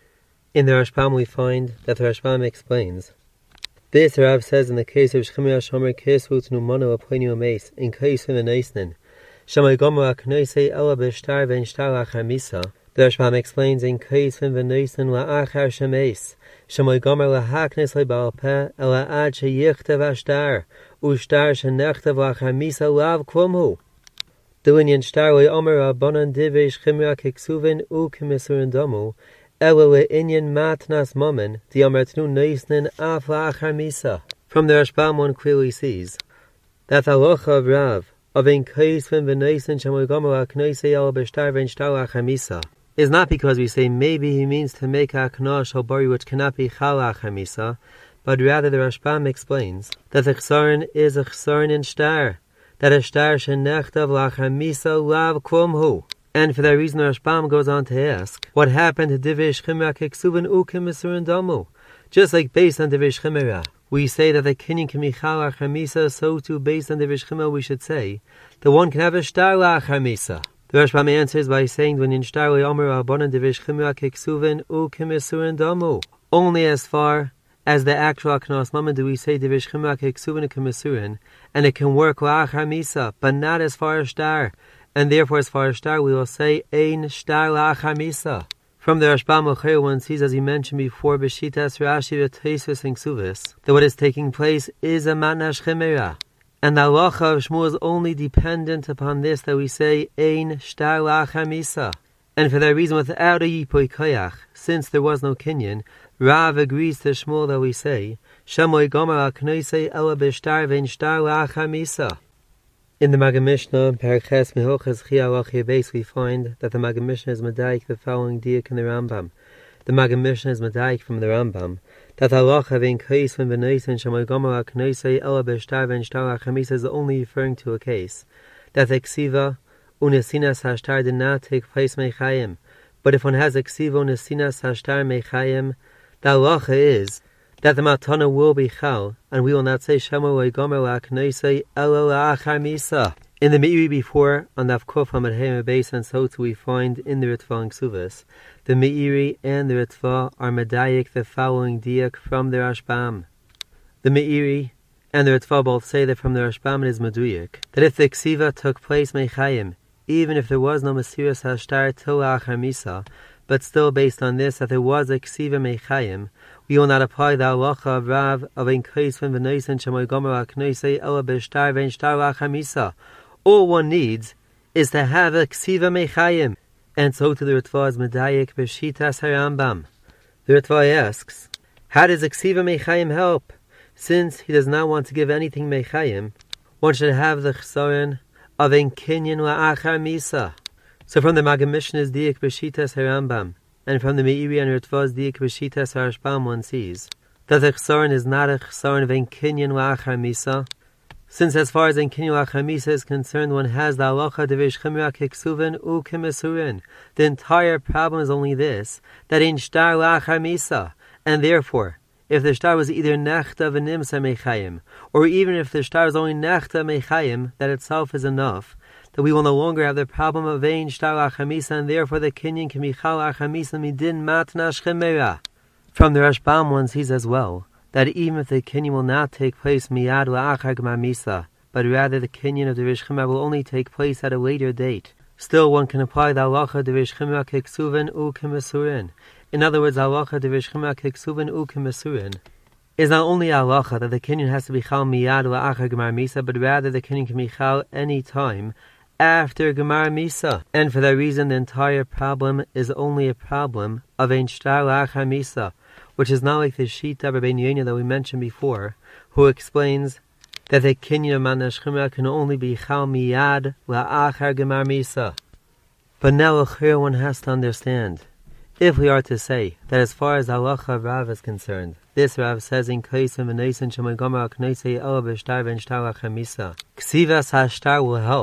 In the Rashbam we find that the Rashbam explains this. The Rav says in the case of Shchimir Shomer Kesut Numano Aponu Ames in case of an Eisnin Shemoy Gomer Aknoisei Ela B'Shtar Vein Shtar la'achar misa. The Rashbam explains in case of an Eisnin la'achar shemes Shemoy Gomer lahaknes le'bal peh ela ad sheyichtav ashtar ushtar shenechtav la'achar misa lav klumhu. The linyan shtar le'omer rabbanan divrei shchimra keksuvin u kemisurin domu ela le'inyan matnas momen di'amertnu neisnin af la'achar misa. From the Rashbam one clearly sees that the halacha of Rav of ein kaisvin v'neisin shemoy gomer laknoisei ela b'shtar v'en shtar la'achar misa is not because we say maybe he means to make a knah shalbari which cannot be chalach hamisa, but rather the Rashbam explains that the chsaron is a chsaron in shtar, that a shtar shenechtav lach hamisa lav klumhu. And for that reason the Rashbam goes on to ask, what happened to divrei shchimra keksuvin u kemisurin damu? Just like based on divrei shchimra, we say that the kinyan can be chalach hamisa, so too based on divrei shchimra we should say that one can have a shtar lach hamisa. The Rashbam answers by saying, "When in shtar le'omer rabbanan divrei shchimra keksuvin u kemisurin damu." Only as far as the actual aknos moment do we say divrei shchimra keksuvin u kemisurin, and it can work la'achar misa, but not as far as shtar, and therefore as far as shtar we will say ein shtar la'achar misa. From the Rashbam Ocher one sees, as he mentioned before, b'shitas Rashi v'Tosfos and Ksuvos, that what is taking place is a matnash chemera. And the halacha of Shmuel is only dependent upon this, that we say ein shtar la'achar misa. And for that reason, without a yipoi koyach, since there was no kinyan, Rav agrees to Shmuel that we say Shemoy Gomer aknoisei ela b'shtar vein shtar la'achar misa. In the Maggid Mishnah, Paraches Mehoches Chi Halacha Beis, we find that the Maggid Mishnah is medayik the following diak in the Rambam. The Maggid Mishnah is medayik from the Rambam that the halacha vein kais when v'noisen shemoy gomer aknoisei ela b'shtar vein shtar la'achar misa is only referring to a case that the ksiva unesinas hashtar did not take place mechayim. But if one has a ksiva unesinas hashtar mechayim, the halacha is that the matana will be chal, and we will not say shemoy gomer aknoisei ela la'achar misa. In the Meiri before, on the Avkuf Hamad Heim Beis, and so too we find in the Ritva and Ksuvos, the Meiri and the Ritva are medayik the following diak from the Rashbam. The Meiri and the Ritva both say that from the Rashbam it is meduyik, that if the Ksiva took place mechayim, even if there was no Mesiras Hashtar till la'achar misa, but still based on this, that there was a Ksiva mechayim, we will not apply the halacha of Rav of ein kaisvin v'noisen shemoy gomer aknoisei ela b'shtar vein shtar la'achar misa. All one needs is to have a ksiva mechayim, and so to the Ritva is medayik b'shitas harambam. The Ritva asks, how does a ksiva mechayim help? Since he does not want to give anything mechayim, one should have the chsaron of ein kinyan la'achar misa. So from the Maggid Mishnah's diak b'shitas harambam, and from the Meiri and Ritva's diak b'shitas harashbam, one sees that the chsaron is not a chsaron of ein kinyan la'achar misa. Since as far as ein kinyan la'achar misa is concerned, one has the halacha divrei shchimra keksuvin u kemisurin. The entire problem is only this, that ein shtar la'achar misa, and therefore, if the shtar was either nechta v'nimsa mechayim, or even if the shtar is only nechta mechayim, that itself is enough, that we will no longer have the problem of ein shtar la'achar misa, and therefore the kinyan can be chal la'achar misa midin matnash chemera. From the Rashbam one sees as well that even if the kinyan will not take place miyad la'achar gemar misa, but rather the kinyan of the divrei shchimra will only take place at a later date, still one can apply the halacha divrei shchimra keksuvin u kemisurin. In other words, the halacha divrei shchimra keksuvin u kemisurin is not only a halacha that the kinyan has to be chal miyad la'achar gemar misa, but rather the kinyan can be chal any time after gemar misa. And for that reason, the entire problem is only a problem of ein shtar la'achar misa, which is not like the Shita Rabbeinu Yonah that we mentioned before, who explains that the kinyan of manash chemera can only be chal miyad la'achar gemar misa. But now one has to understand, if we are to say that as far as halacha of Rav is concerned, this Rav says in kaisim v'noisen shemoy gomer aknoisei ela b'shtar vein shtar la'achar misa, ksivas hashtar will help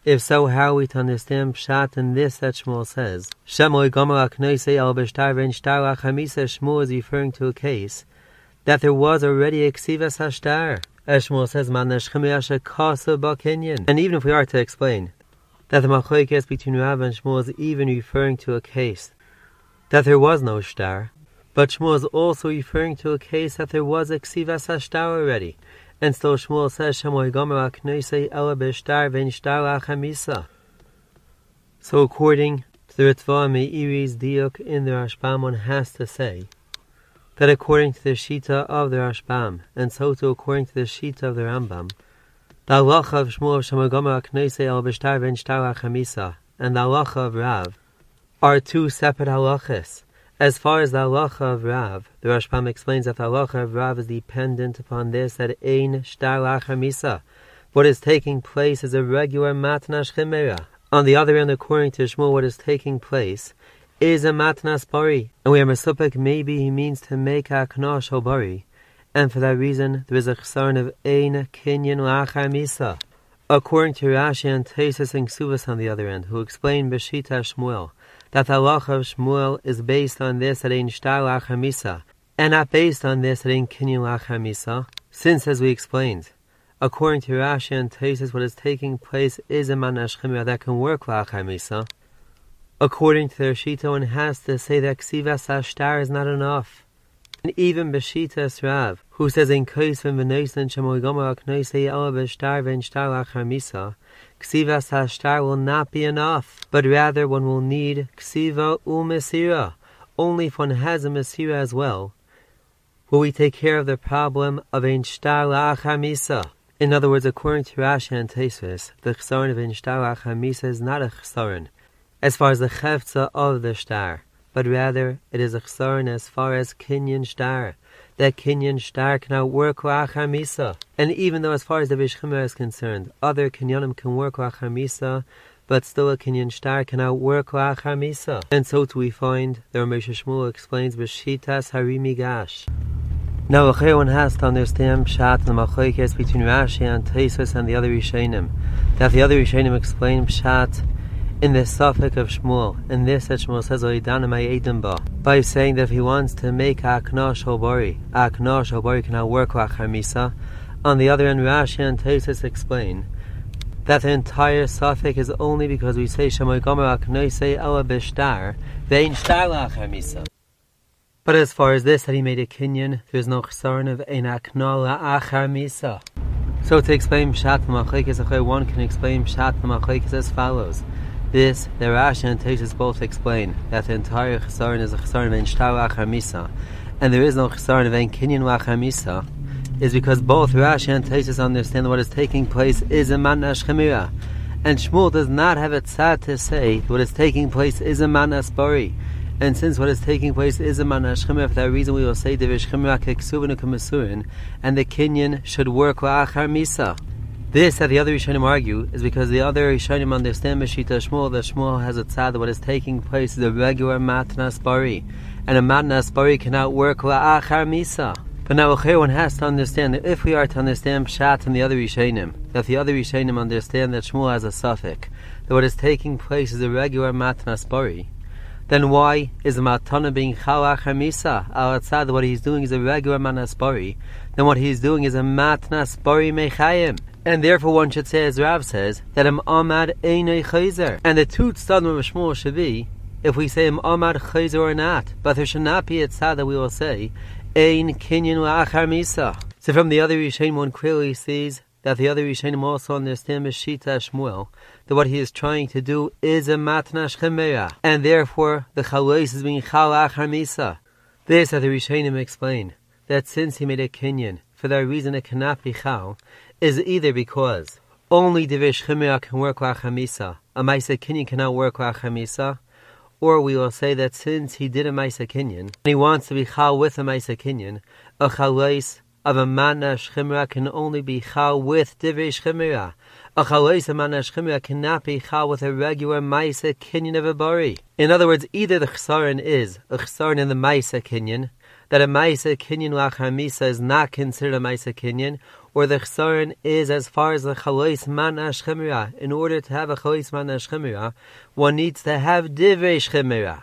If so, how are we to understand Pshat in this that Shmuel says? Shemoi Gomer Aknoisei al Beshtar Vein Shtar Lachamisa. Shmuel is referring to a case that there was already a Ksivas Hashtar. As Shmuel says, Man Neshchemiyasha Kasa Bakinyan. And even if we are to explain that the Machlokes between Rav and Shmuel is even referring to a case that there was no Shtar, but Shmuel is also referring to a case that there was a Ksivas Hashtar already. And still Shmuel says, Shemoi Gomer Aknoisei ela b'shtar vein shtar lachamisa. So according to the Ritva Meiri's diuk in the Rashbam, one has to say that according to the Shita of the Rashbam, and so too according to the Shita of the Rambam, the halacha of Shmuel of Shemoi Gomer Aknoisei ela b'shtar vein shtar lachamisa and the halacha of Rav are two separate halachas. As far as the halacha of Rav, the Rashbam explains that the halacha of Rav is dependent upon this, that ein shtar lachamisa. What is taking place is a regular matnas chimera. On the other end, according to Shmuel, what is taking place is a matnas bari. And we are mesupek, maybe he means to make aknosh hobari. And for that reason, there is a chsaron of ein kinyan lachamisa. According to Rashi and Tosfos and Ksuvas on the other end, who explain B'shita Shmuel, that the halacha of Shmuel is based on this at ein shtar lachamisa, and not based on this at ein kinyan lachamisa, since, as we explained, according to Rashi and Tosfos, what is taking place is a manash chimera that can work lachamisa. According to their Shita, one has to say that ksivas hashtar is not enough. And even B'shitas Rav, who says in Koisvim v'noisen Shemoi Gomer Aknoisei ela b'shtar vein shtar lachamisa, Ksivas Hashtar will not be enough, but rather one will need Ksiva u'Mesira. Only if one has a Mesira as well will we take care of the problem of ein shtar la'achamisa. In other words, according to Rashi and Tosfos, the chsaron of ein shtar la'achamisa is not a chsaron as far as the chefza of the shtar, but rather it is a chsaron as far as kinyan shtar. That kinyan shtar cannot work la'achamisa. And even though as far as the Vishchimah is concerned, other kinyanim can work la'achamisa, but still a kinyan shtar cannot work la'achamisa. And so too we find, the Ramesh Shmuel explains, B'shitas harimi gash. Now, one has to understand Pshat and the Machlokes between Rashi and Tosfos and the other Rishonim, that the other Rishonim explain Pshat in the suffix of Shmuel, and this that Shmuel says by saying that if he wants to make Aknosh Hobari, Aknosh Hobari cannot work la'achamisa. On the other end, Rashi and Tosfos explain that the entire suffix is only because we say Shemoi Gomer Aknoisei ela b'shtar vein shtar la'achamisa. But as far as this, that he made a kinyan, there is no chsaron of ein akno la'achamisa. So to explain Pshat Machlokes, one can explain Pshat Machlokes as follows. This, the Rashi and Tosfos both explain that the entire chsaron is a chsaron of ein shtar la'achamisa, and there is no chsaron of ein kinyan la'achamisa, is because both Rashi and Tosfos understand that what is taking place is a manash chimera, and Shmuel does not have a tzad to say that what is taking place is a manas bari. And since what is taking place is a manash chimera, for that reason we will say devish chimera keksuvin u'kemesurin, and the kinyan should work la'achamisa. This, that the other Rishonim argue, is because the other Rishonim understand B'shita Shmuel that Shmuel has a tzad that what is taking place is a regular matnas bari, and a matnas bari cannot work la'achamisa. But now one has to understand that if we are to understand Pshat and the other Rishonim, that the other Rishonim understand that Shmuel has a suffix, that what is taking place is a regular matnas bari, then why is the matana being chal la'achamisa? Al tzad, what he's doing is a regular matnas bari, then what he's doing is a matnas bari mechayim. And therefore one should say, as Rav says, that Im Amad Einay Chayzer. And the two tzadim of Shmuel should be, if we say Im Amad Chayzer or not, but there should not be a tzad that we will say, Ein Kinyan la'achamisa. So from the other Rishonim, one clearly sees that the other Rishonim also understand B'shita Shmuel, that what he is trying to do is a matnash chimera, and therefore the chalois is being chal la'achamisa. This, that the Rishonim explain, that since he made a kinyan, for that reason it cannot be chal, is either because only Devish Chimera can work la'achamisa, a Maisa Kinyan cannot work la'achamisa, or we will say that since he did a Maisa Kinyan, and he wants to be chal with a Maisa Kinyan, a chalais of a Manash Chimera can only be chal with Devish Chimera. A chalais of Manash Chimera cannot be chal with a regular Maisa Kinyan of a Bari. In other words, either the chsaron is a chsaron in the Maisa Kinyan, that a Maisa Kinyan la'achamisa is not considered a Maisa Kinyan, or the chsaron is as far as the chalois manash chemira. In order to have a chalois manash chemira, one needs to have divrei chemira.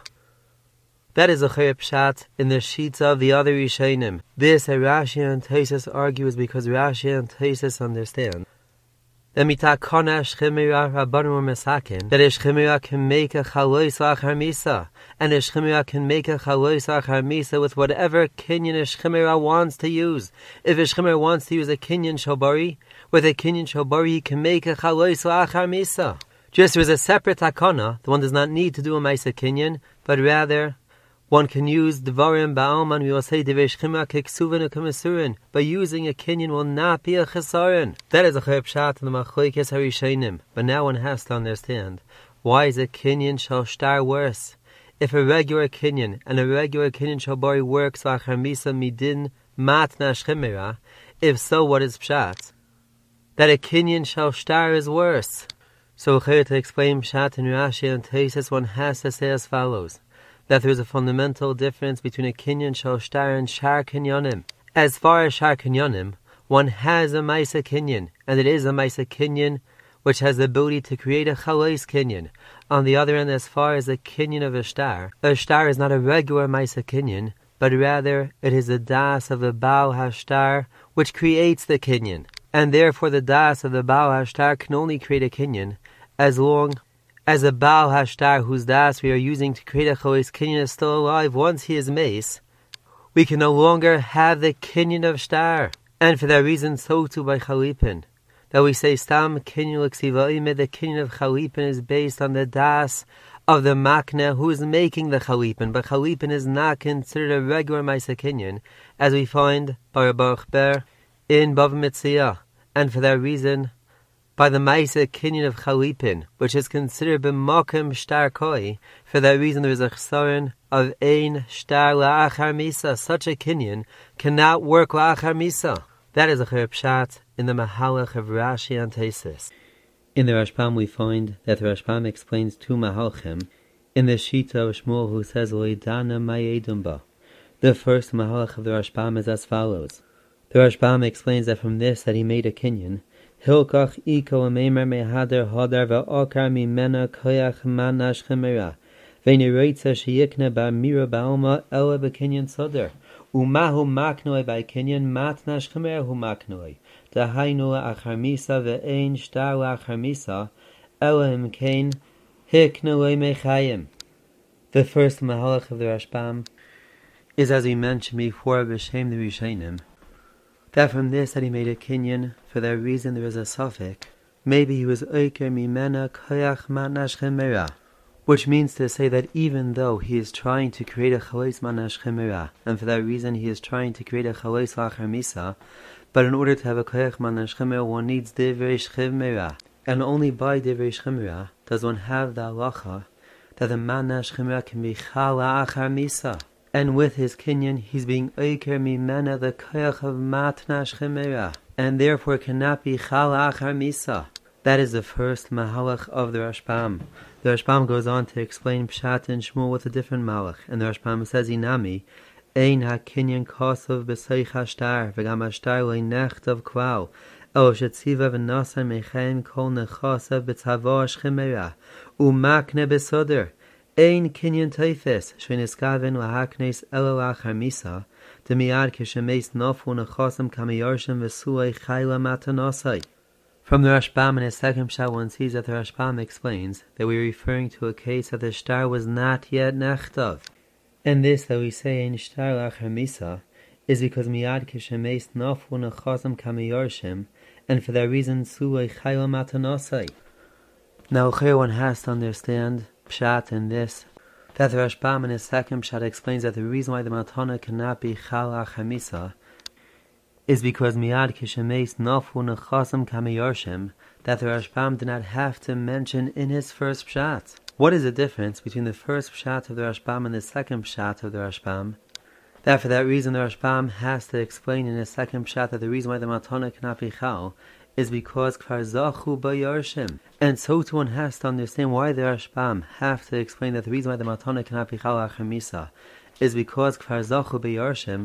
That is a chayr pshat in the sheets of the other Rishonim. This Rashi and Tosfos argue is because Rashi and Tosfos understand that mitakona shchemira rabbanim were mesakin that a shchemira can make a chalois achar misa, and a shchemira can make a chalois achar misa with whatever kinyan a shchemira wants to use. If a shchemira wants to use a kinyan shobari, with a kinyan shobari he can make a chalois achar misa. Just there is a separate takana, the one does not need to do a misa kinyan, but rather one can use Devarim Ba'alman, we will say Devei Shchimra Keksuvin U'Kamasurin. By using a kinyan will not be a chesaron. That is a chayr pshat in the Machlokes HaRishonim. But now one has to understand, why is a kinyan shal shtar worse? If a regular kinyan and a regular kinyan shalbari works v'achar misa midin matna shchimera, if so, what is pshat? That a kinyan shal shtar is worse. So chayr to explain pshat in Rashi and Tosfos, one has to say as follows, that there is a fundamental difference between a kinyan shal shtar and shar kinyanim. As far as shar kinyanim, one has a maisa kinyan, and it is a maisa kinyan which has the ability to create a chalois kinyan. On the other hand, as far as the kinyan of a shtar, a shtar is not a regular maisa kinyan, but rather it is the das of the Baal Hashtar which creates the kinyan. And therefore the das of the Baal Hashtar can only create a kinyan as long as a Baal Hashtar whose das we are using to create a chalois kinyan is still alive. Once he is mace, we can no longer have the kinyan of shtar. And for that reason, so too by chalipin, that we say stam kinyan l'ksivaime, the kinyan of chalipin is based on the das of the makna who is making the chalipin, but chalipin is not considered a regular maisa kinyan, as we find by Baruch Ber in Bava Metzia. And for that reason, by the maisa kinyan of chalipin, which is considered b'makom shtar koi, for that reason there is a chesaron of ein shtar la'achar misa. Such a kinyan cannot work la'achar misa. That is a chayr pshat in the Mahalach of Rashi and Tosfos. In the Rashbam we find that the Rashbam explains two Mahalchim in the Shita of Shmuel, who says Loidana ma'yedum ba. The first Mahalach of the Rashbam is as follows. The Rashbam explains that from this that he made a kinyan, Hilkach iko ameimer mehader hodar va'okar mimena koyach manash chemera ve'nireitza sheyikne ba'mira ba'alma ela b'kinyan soder umahu maknoi ba'kinyan matnash chemera hu maknoi dahainu achar misa ve'ein shtar la'achar misa ela imkein hiknoi mechayim. The first mahalach of the Rashbam is, as we mentioned before, b'shem the Rishonim, that from this that he made a kinyan, for that reason there is a suffix, maybe he was oiker mimena koyach manash chemera, which means to say that even though he is trying to create a chalois manash chemera, and for that reason he is trying to create a chalois la'achar misa, but in order to have a koyach manash chemera one needs divrei chemera, and only by divrei chemera does one have the halacha that the manash chemera can be chal la'achar misa. And with his kinyan, he's being oiker mimena the koyach of matnash chemera, and therefore cannot be chal achar misa. That is the first mahalach of the Rashbam. The Rashbam goes on to explain Pshat and Shmuel with a different malach, and the Rashbam says, Inami, ein ha-kinyan kosov b'seich hashtar, v'gam hashtar loy nechtav kval, el shetziva v'nasa mechayim kol nechosav b'tzavo chemera, u'makne b'soder, ein kinyan teifes, sheniskaven lahaknes ela lachar misa, demiad kishemes nofu nechosam kamiyarshem v'suay chayla matanasai. From the Rashbam in his second pshat one sees that the Rashbam explains that we are referring to a case that the shtar was not yet nechtav. And this that we say in shtar lachar misa is because miad kishemes nofu nechosam kamiyarshem, and for that reason suay chayla matanasai. Now here one has to understand pshat in this, that the Rashbam in his second pshat explains that the reason why the matana cannot be chal achar misa is because miad kishemes nofu nechasam kamiyarshem, that the Rashbam did not have to mention in his first pshat. What is the difference between the first pshat of the Rashbam and the second pshat of the Rashbam? That for that reason the Rashbam has to explain in his second pshat that the reason why the matana cannot be chal is because kvar zachu b'yarshim. And so too one has to understand why the Rashbam have to explain that the reason why the matana cannot be chal achar misa is because kvar zachu b'yarshim.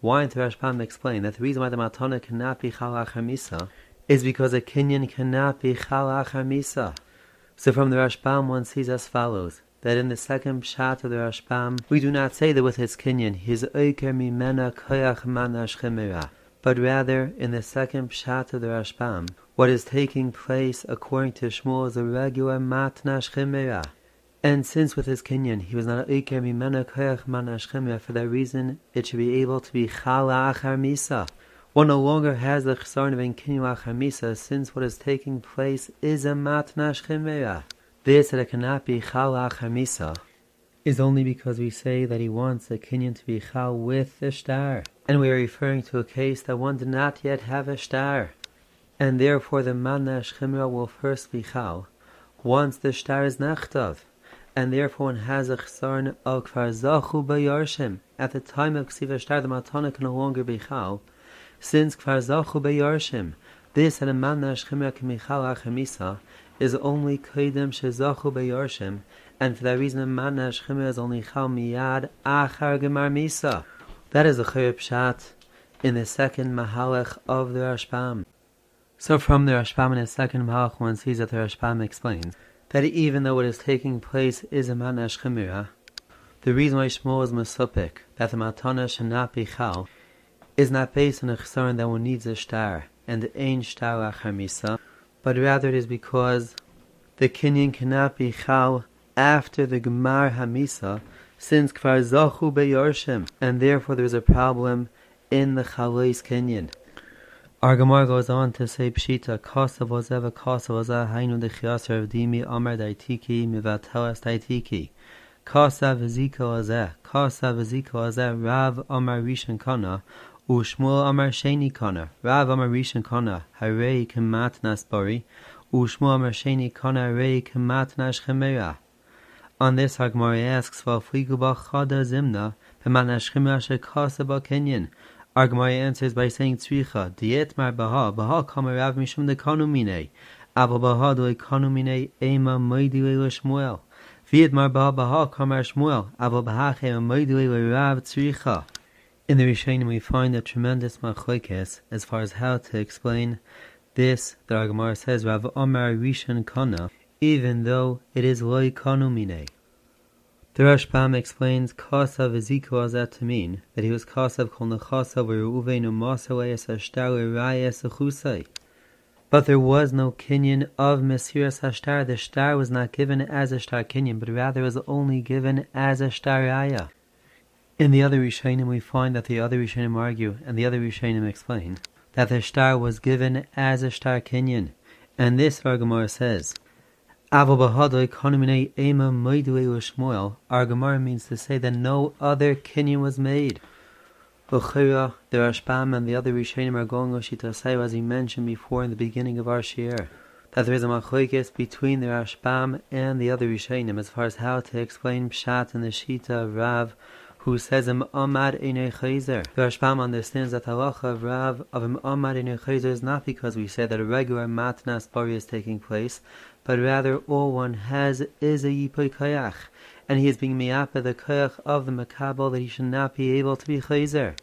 why the Rashbam explained that the reason why the matana cannot be chal achar misa is because a kinyan cannot be chal achar misa. So from the Rashbam one sees as follows, that in the second pshat of the Rashbam, we do not say that with his kinyan, he is oiker mimena koyach manash chemira, but rather in the second pshat of the Rashbam, what is taking place according to Shmuel is a regular matnash chemira. And since with his kinyan he was not oiker mimena koyach manash chemira, for that reason it should be able to be chal achar misa. One no longer has the chesarn of ein kinyan achar misa, since what is taking place is a matnash chemira. This that it cannot be chal achar misa is only because we say that he wants a kinyan to be chal with the shtar, and we are referring to a case that one did not yet have a shtar, and therefore the matnash chemira will first be chal once the shtar is nachtav, and therefore one has a chesarn of kvar zachu b'yarshim. At the time of ksiva shtar, the matana can no longer be chal, since kvar zachu b'yarshim. This that a matnash chemira can be chal achar misa is only kodim shezachu b'yarshim, and for that reason a matnash chemira is only chal miyad achar gemar misa. That is the chayr pshat in the second mahalach of the Rashbam. So from the Rashbam in the second mahalach one sees that the Rashbam explains that even though what is taking place is a matnash chemira, the reason why Shmuel is mesupik that the matana should not be chal is not based on a chesarn that one needs a shtar and ein shtar achar misa, but rather it is because the kinyan cannot be chal after the gemar hamisa, since kvar zachu b'yarshim, and therefore there is a problem in the chalois kinyan. Our Gemara goes on to say pshita kasa v'ozeva kasa v'ozeh hainu dechiaser avdimi amar daitiki mivatelas daitiki kasa v'zika ozeh kasa v'zika ozeh Rav amar rishon kana u'Shmuel amar sheni kana. Rav amar rishon kana harei kematnas bari u'Shmuel amar sheni kana harei kematnas chemera. On this, our Gemara asks, "V'alfligu b'chada zimna b'matnash chemera shekasa b'kenyan." Our Gemara answers by saying tzricha diet mar baha baha kama Rav mishum de kanu mine aval baha do kanu mine ema moidi le Shmuel viet mar baha baha kama Shmuel aval baha ema moidi le Rav tzricha. In the Rishonim we find a tremendous machlokes as far as how to explain this that our Gemara says Rav Amar Rishon Kana, even though it is loy kanu mine. The Rashbam explains Kasav Eziko Azat to mean that he was Kasav Kol Nechasav Uveinu Masawayas Ashtar Rayas Achusai. But there was no kinyan of Mesiras Ashtar. The shtar was not given as a shtar kinyan, but rather was only given as a shtar raya. In the other Rishonim we find that the other Rishonim argue, and the other Rishonim explain, that the shtar was given as a shtar kinyan. And this our Gemara says, Aval Bahadoi Kanumine Ema Moidue Shmuel. Our Gemara means to say that no other kinyan was made. B'chira, the Rashbam and the other Rishonim are going Oshita as he mentioned before in the beginning of our shiur, that there is a machlokes between the Rashbam and the other Rishonim as far as how to explain Pshat and the Shita of Rav, who says Im Amad Einei Chayzer. The Rashbam understands that halacha of Rav of Im Amad Einei Chayzer is not because we say that a regular matnas bari is taking place, but rather all one has is a yipoy koyach, and he is being miyapa the koyach of the makabel that he should not be able to be chayzer.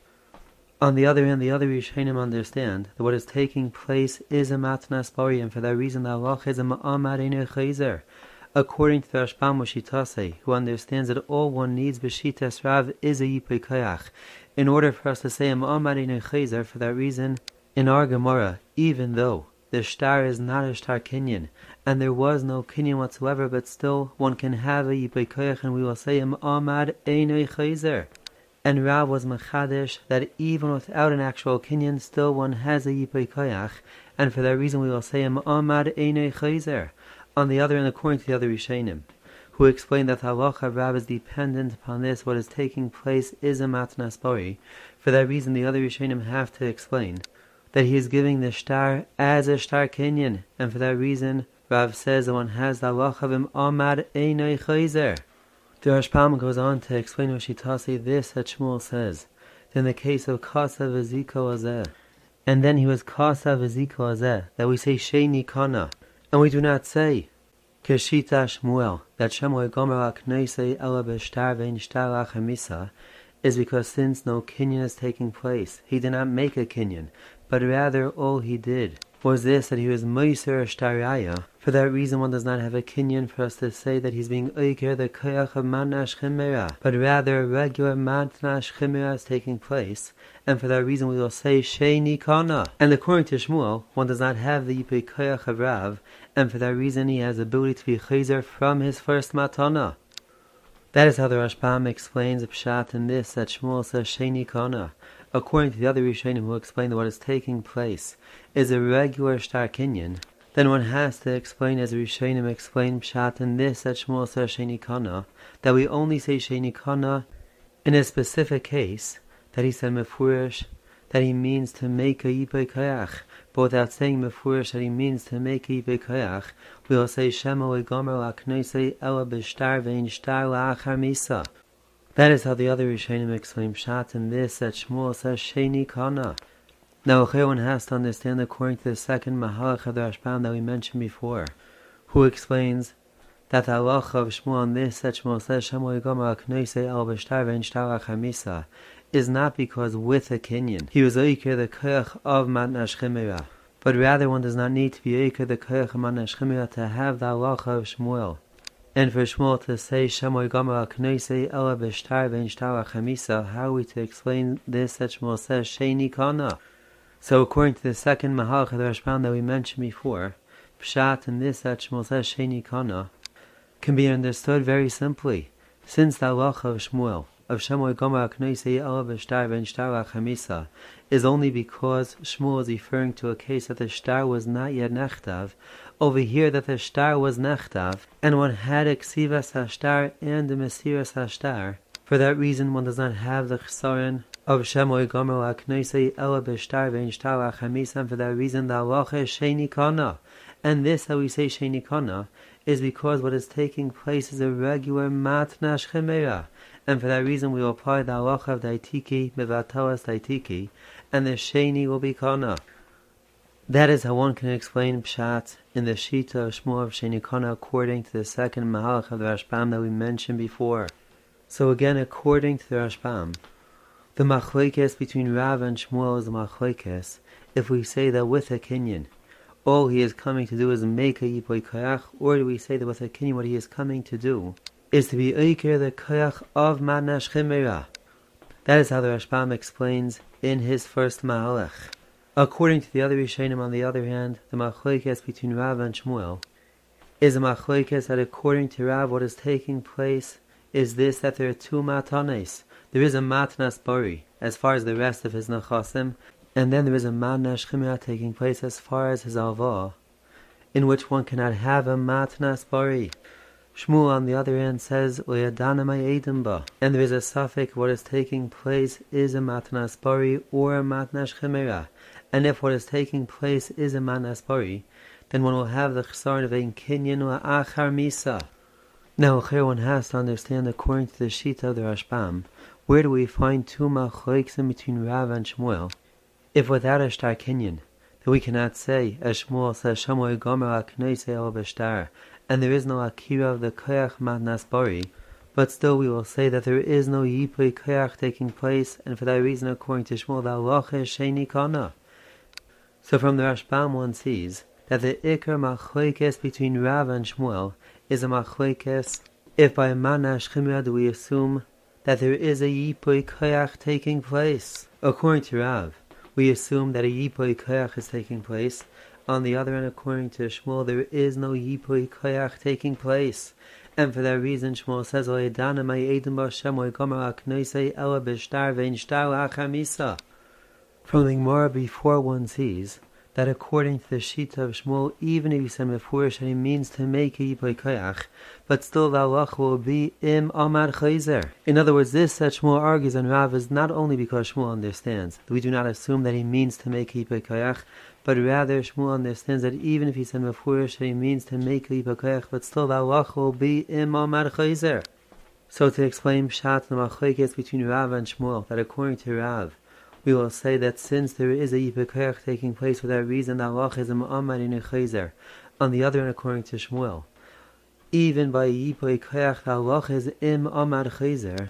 On the other hand, the other Rishonim understand that what is taking place is a matnas bari, and for that reason the halacha is a ma'amad einei chayzer. According to the Rashbam Moshitase, who understands that all one needs b'shitas Rav is a yipoy koyach, in order for us to say a ma'amad einei chayzer, for that reason, in our Gemara, even though the shtar is not a shtar kinyan, and there was no kinyan whatsoever, but still one can have a yipoy koyach, and we will say Im Amad Einei Chayzer. And Rav was mechadish that even without an actual kinyan, still one has a yipoy koyach, and for that reason we will say Im Amad Einei Chayzer. On the other hand, according to the other Rishonim, who explain that the halacha of Rav is dependent upon this, what is taking place is a matnas bari. For that reason, the other Rishonim have to explain that he is giving the shtar as a shtar kinyan, and for that reason Rav says that one has the halacha of Im Amad Einei Chayzer. The Rashbam goes on to explain Oshitase this that Shmuel says, in the case of Kasa v'Ziko Azeh, and then he was Kasa v'Ziko Azeh, that we say Sheni Kana, and we do not say Keshita Shmuel, that Shmuel Gomer Akneisei Ela B'Shtar Ve'in Shtar Achar Misa, is because since no kinyan is taking place, he did not make a kinyan, but rather all he did was this, that he was Moiser Shtaraya. For that reason, one does not have a kinyan for us to say that he's being Oiker the Koyach of Matnash Chimera, but rather regular Matnash Chimera is taking place, and for that reason we will say Sheini Kana. And according to Shmuel, one does not have the Yipei Koyach of Rav, and for that reason he has the ability to be Chazer from his first Matana. That is how the Rashbam explains the Pshat in this, that Shmuel says Sheini Kana. According to the other Rishonim who explain that what is taking place is a regular Shtar Kinyan, then one has to explain, as the Rishonim explain Pshat in this, that Shmuel says Sheini Kana, that we only say Sheini Kana in a specific case, that he said Mefurish, that he means to make a Yipei Koyach, but without saying Mefurish that he means to make a Yipei Koyach, we will say Shema Legomer Laknoisei Ela B'Shtar Vein Shtar La'achar Misa. That is how the other Rishonim explain Pshat in this, that Shmuel says Sheini Kana. Now, one has to understand according to the second Mahalach of the Rashbam that we mentioned before, who explains that the halacha of Shmuel on this, that Shmuel says Shema Legomer Laknoisei Ela B'Shtar Vein Shtar La'achar Misa, is not because with a kinyan he was Oiker the Koyach of Matnash Chimera, but rather one does not need to be Oiker the Koyach of Matnash Chimera to have the halacha of Shmuel. And for Shmuel to say Shemoy Gomer Aknoisei Ela B'Shtar Vein Shtar La'achar Misa, how are we to explain this that Shmuel says Sheini Kana? So according to the second Mahalach of the Rashbam that we mentioned before, Pshat in this that Shmuel says Sheini Kana can be understood very simply, since the halacha of Shmuel of Shemoy Gomer Aknoisei Ela B'Shtar Vein Shtar La'achar Misa is only because Shmuel is referring to a case that the shtar was not yet nechtav, over here that the shtar was nechtav, and one had a ksivas hashtar and the mesiras hashtar. For that reason, one does not have the chesaron of Shemoy Gomer Laknoisei Ela B'Shtar Vein Shtar La'achar Misa, and for that reason the halacha is Sheini Kana. And this, how we say Sheini Kana, is because what is taking place is a regular Matnash Chimera, and for that reason we will apply the halacha of Daitiki Mevatalas Daitiki, and the Sheini will be Kana. That is how one can explain Pshat in the Shita of Shmuel of Sheini Kana according to the second Mahalach of the Rashbam that we mentioned before. So again, according to the Rashbam, the machlokes between Rav and Shmuel is the machlokes if we say that with a kinyan all he is coming to do is make a Yipei Koyach, or do we say that with a kinyan what he is coming to do is to be Oiker the Koyach of Matnash Chimera. That is how the Rashbam explains in his first Mahalach. According to the other Rishonim, on the other hand, the machlokes between Rav and Shmuel is a machlokes that according to Rav what is taking place is this, that there are two matanes. There is a matnas bari as far as the rest of his nechasim, and then there is a matnash chimera taking place as far as his alva, in which one cannot have a matnas bari. Shmuel, on the other hand, says Le'adana ma'edim ba, and there is a suffix what is taking place is a matnas bari or a matnash chimera, and if what is taking place is a matnas bari, then one will have the chesaron of ein kinyan la'achar misa. Now, here one has to understand, according to the Shita of the Rashbam, where do we find two machlokes in between Rav and Shmuel, if without a shtar kinyan, that we cannot say, as Shmuel says, Shemoy Gomer Aknoisei Ela B'Shtar, and there is no akira of the koyach matnas bari, but still we will say that there is no yipui koyach taking place, and for that reason, according to Shmuel, the halacha is Sheini Kana. So from the Rashbam one sees that the ikar machlokes between Rav and Shmuel is a machlokes if by Matnash Chimera do we assume that there is a yipui koyach taking place. According to Rav, we assume that a yipui koyach is taking place. On the other hand, according to Shmuel, there is no yipui koyach taking place. And for that reason, Shmuel says, Le'adana ma'edim ba Shemoy Gomer Aknoisei Ela B'Shtar Vein Shtar La'achar Misa. From the Gemara before one sees that according to the Shita of Shmuel, even if he said Mefurish that he means to make a Yipui Koyach, but still the halacha will be Im Amad Chayzer. In other words, this that Shmuel argues on Rav is not only because Shmuel understands that we do not assume that he means to make a Yipui Koyach, but rather Shmuel understands that even if he said Mefurish that he means to make a Yipui Koyach, but still the halacha will be Im Amad Chayzer. So to explain Pshat the machlokes between Rav and Shmuel, that according to Rav, we will say that since there is a Yipui Koyach taking place for that reason, the halacha is a Mu'amad in a Chayzer. On the other hand, according to Shmuel, even by Yipui Koyach, the halacha is Im Amad Chayzer.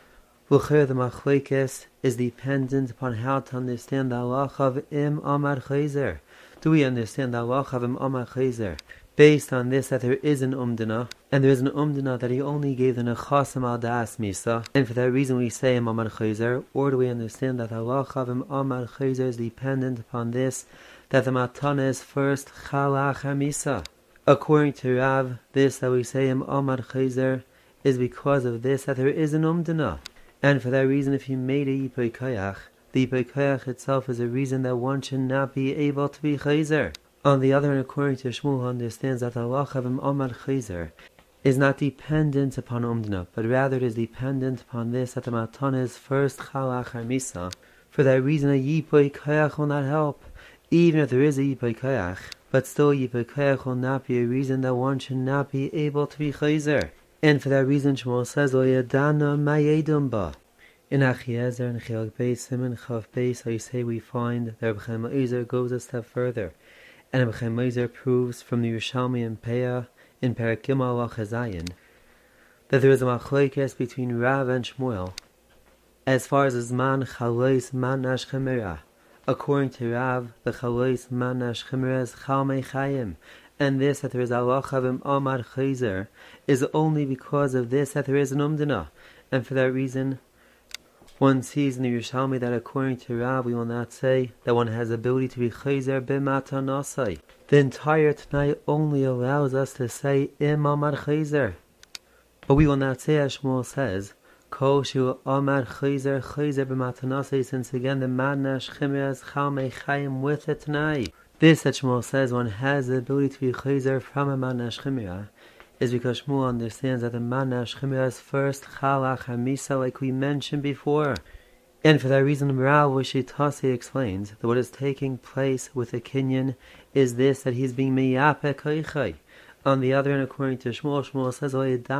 V'cher the machlokes is dependent upon how to understand the halacha of Im Amar Chayzer. Do we understand the halacha of Im Amar Chayzer based on this, that there is an umdana, and there is an umdana that he only gave the nechasim al das misa, and for that reason we say Im Amar Chayzer? Or do we understand that the halacha of Im Amar Chayzer is dependent upon this, that the matana is first chalach hamisa? According to Rav, this that we say Im Amar Chayzer is because of this, that there is an umdana. And for that reason, if you made a Yipoi Koyach, the Yipoi Koyach itself is a reason that one should not be able to be Chayzer. On the other hand, according to Shmuel, understands that the halacha of Im Amar Chayzer is not dependent upon umdana, but rather it is dependent upon this, that the matana is first chalach harmisa. For that reason, a Yipoi Koyach will not help, even if there is a Yipoi Koyach, but still Yipoi Koyach will not be a reason that one should not be able to be Chayzer. And for that reason, Shmuel says, Lo yadana ma'yedum ba. In Achiezer and Chilak Beis, Simon Chav Beis, I say we find that Reb Chaim Ozer goes a step further, and Reb Chaim Ozer proves from the Yerushalmi and Peah in Perek Gimel Chazayin that there is a machlokes between Rav and Shmuel as far as Zman Chalois Manash Chemira. According to Rav, the Chalois Manash Chemira is Chal Mechayim, and this, that there is halacha of Im Amar Chayzer, is only because of this, that there is an umdana. And for that reason, one sees in the Yerushalmi that according to Rav, we will not say that one has the ability to be Chayzer b'matanasai. The entire Tanai only allows us to say Im Amar Chayzer. But we will not say, as Shmuel says, Kol Shu Amar Chayzer Chayzer b'matanasai, since again the Manash Chimera is Chal Mechayim with the Tanai. This that Shmuel says one has the ability to be Chayzer from a Manash Chimera is because Shmuel understands that the Manash Chimera is first Chalach HaMisa, like we mentioned before. And for that reason, Rav Shitasi explains that what is taking place with the Kinyan is this, that he's being Miyape Koichai. On the other hand, according to Shmuel, Shmuel says,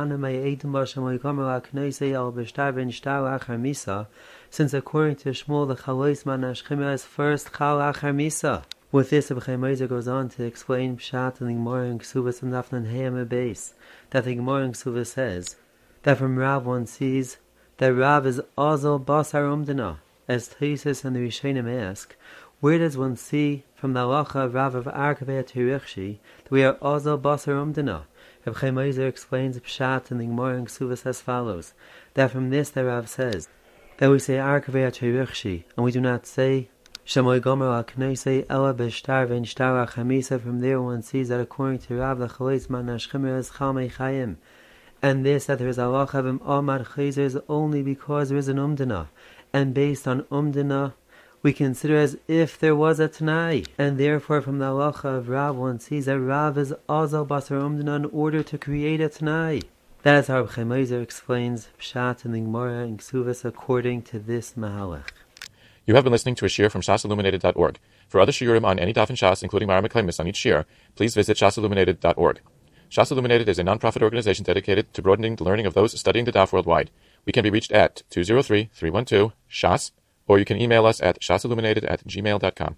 since according to Shmuel, the Chalois Manash Chimera is first Chalach HaMisa. With this, Reb Chaim Ozer goes on to explain Pshat in the Gemara in Ksuvas and Dafnan Heyam Beis, that the Gemara in Ksuvas says that from Rav one sees that Rav is Azal Basar Umdana. As Taisus and the Rishonim ask, where does one see from the halacha of Rav of Arkavei Terichshi that we are Azal Basar Umdana? Reb Chaim Ozer explains Pshat in the Gemara in Ksuvas as follows, that from this the Rav says that we say Arkavei Terichshi, and we do not say Shamoy Gomer al Knesei Ella B'Shtar V'Nshtar Chamisa. From there one sees that according to Rav, the Chalois Manash Chimera is Chal Mechayim, and this, that there is a halacha of Im Amar Chayzer, is only because there is an umdana, and based on umdana we consider as if there was a Tanai, and therefore from the halacha of Rav one sees that Rav is Azal Basar Umdana in order to create a Tanai. That is how Reb Chaim Ozer explains Pshat in the Gemara in Ksuvas according to this Mahalach. You have been listening to a shiur from shas illuminated dot org. For other shiurim on any daf in Shas, including Mara Mekaymis on each shiur, please visit shas illuminated dot org. Shas Illuminated is a non-profit organization dedicated to broadening the learning of those studying the daf worldwide. We can be reached at two zero three, three one two, shas, or you can email us at shasilluminated at gmail dot com.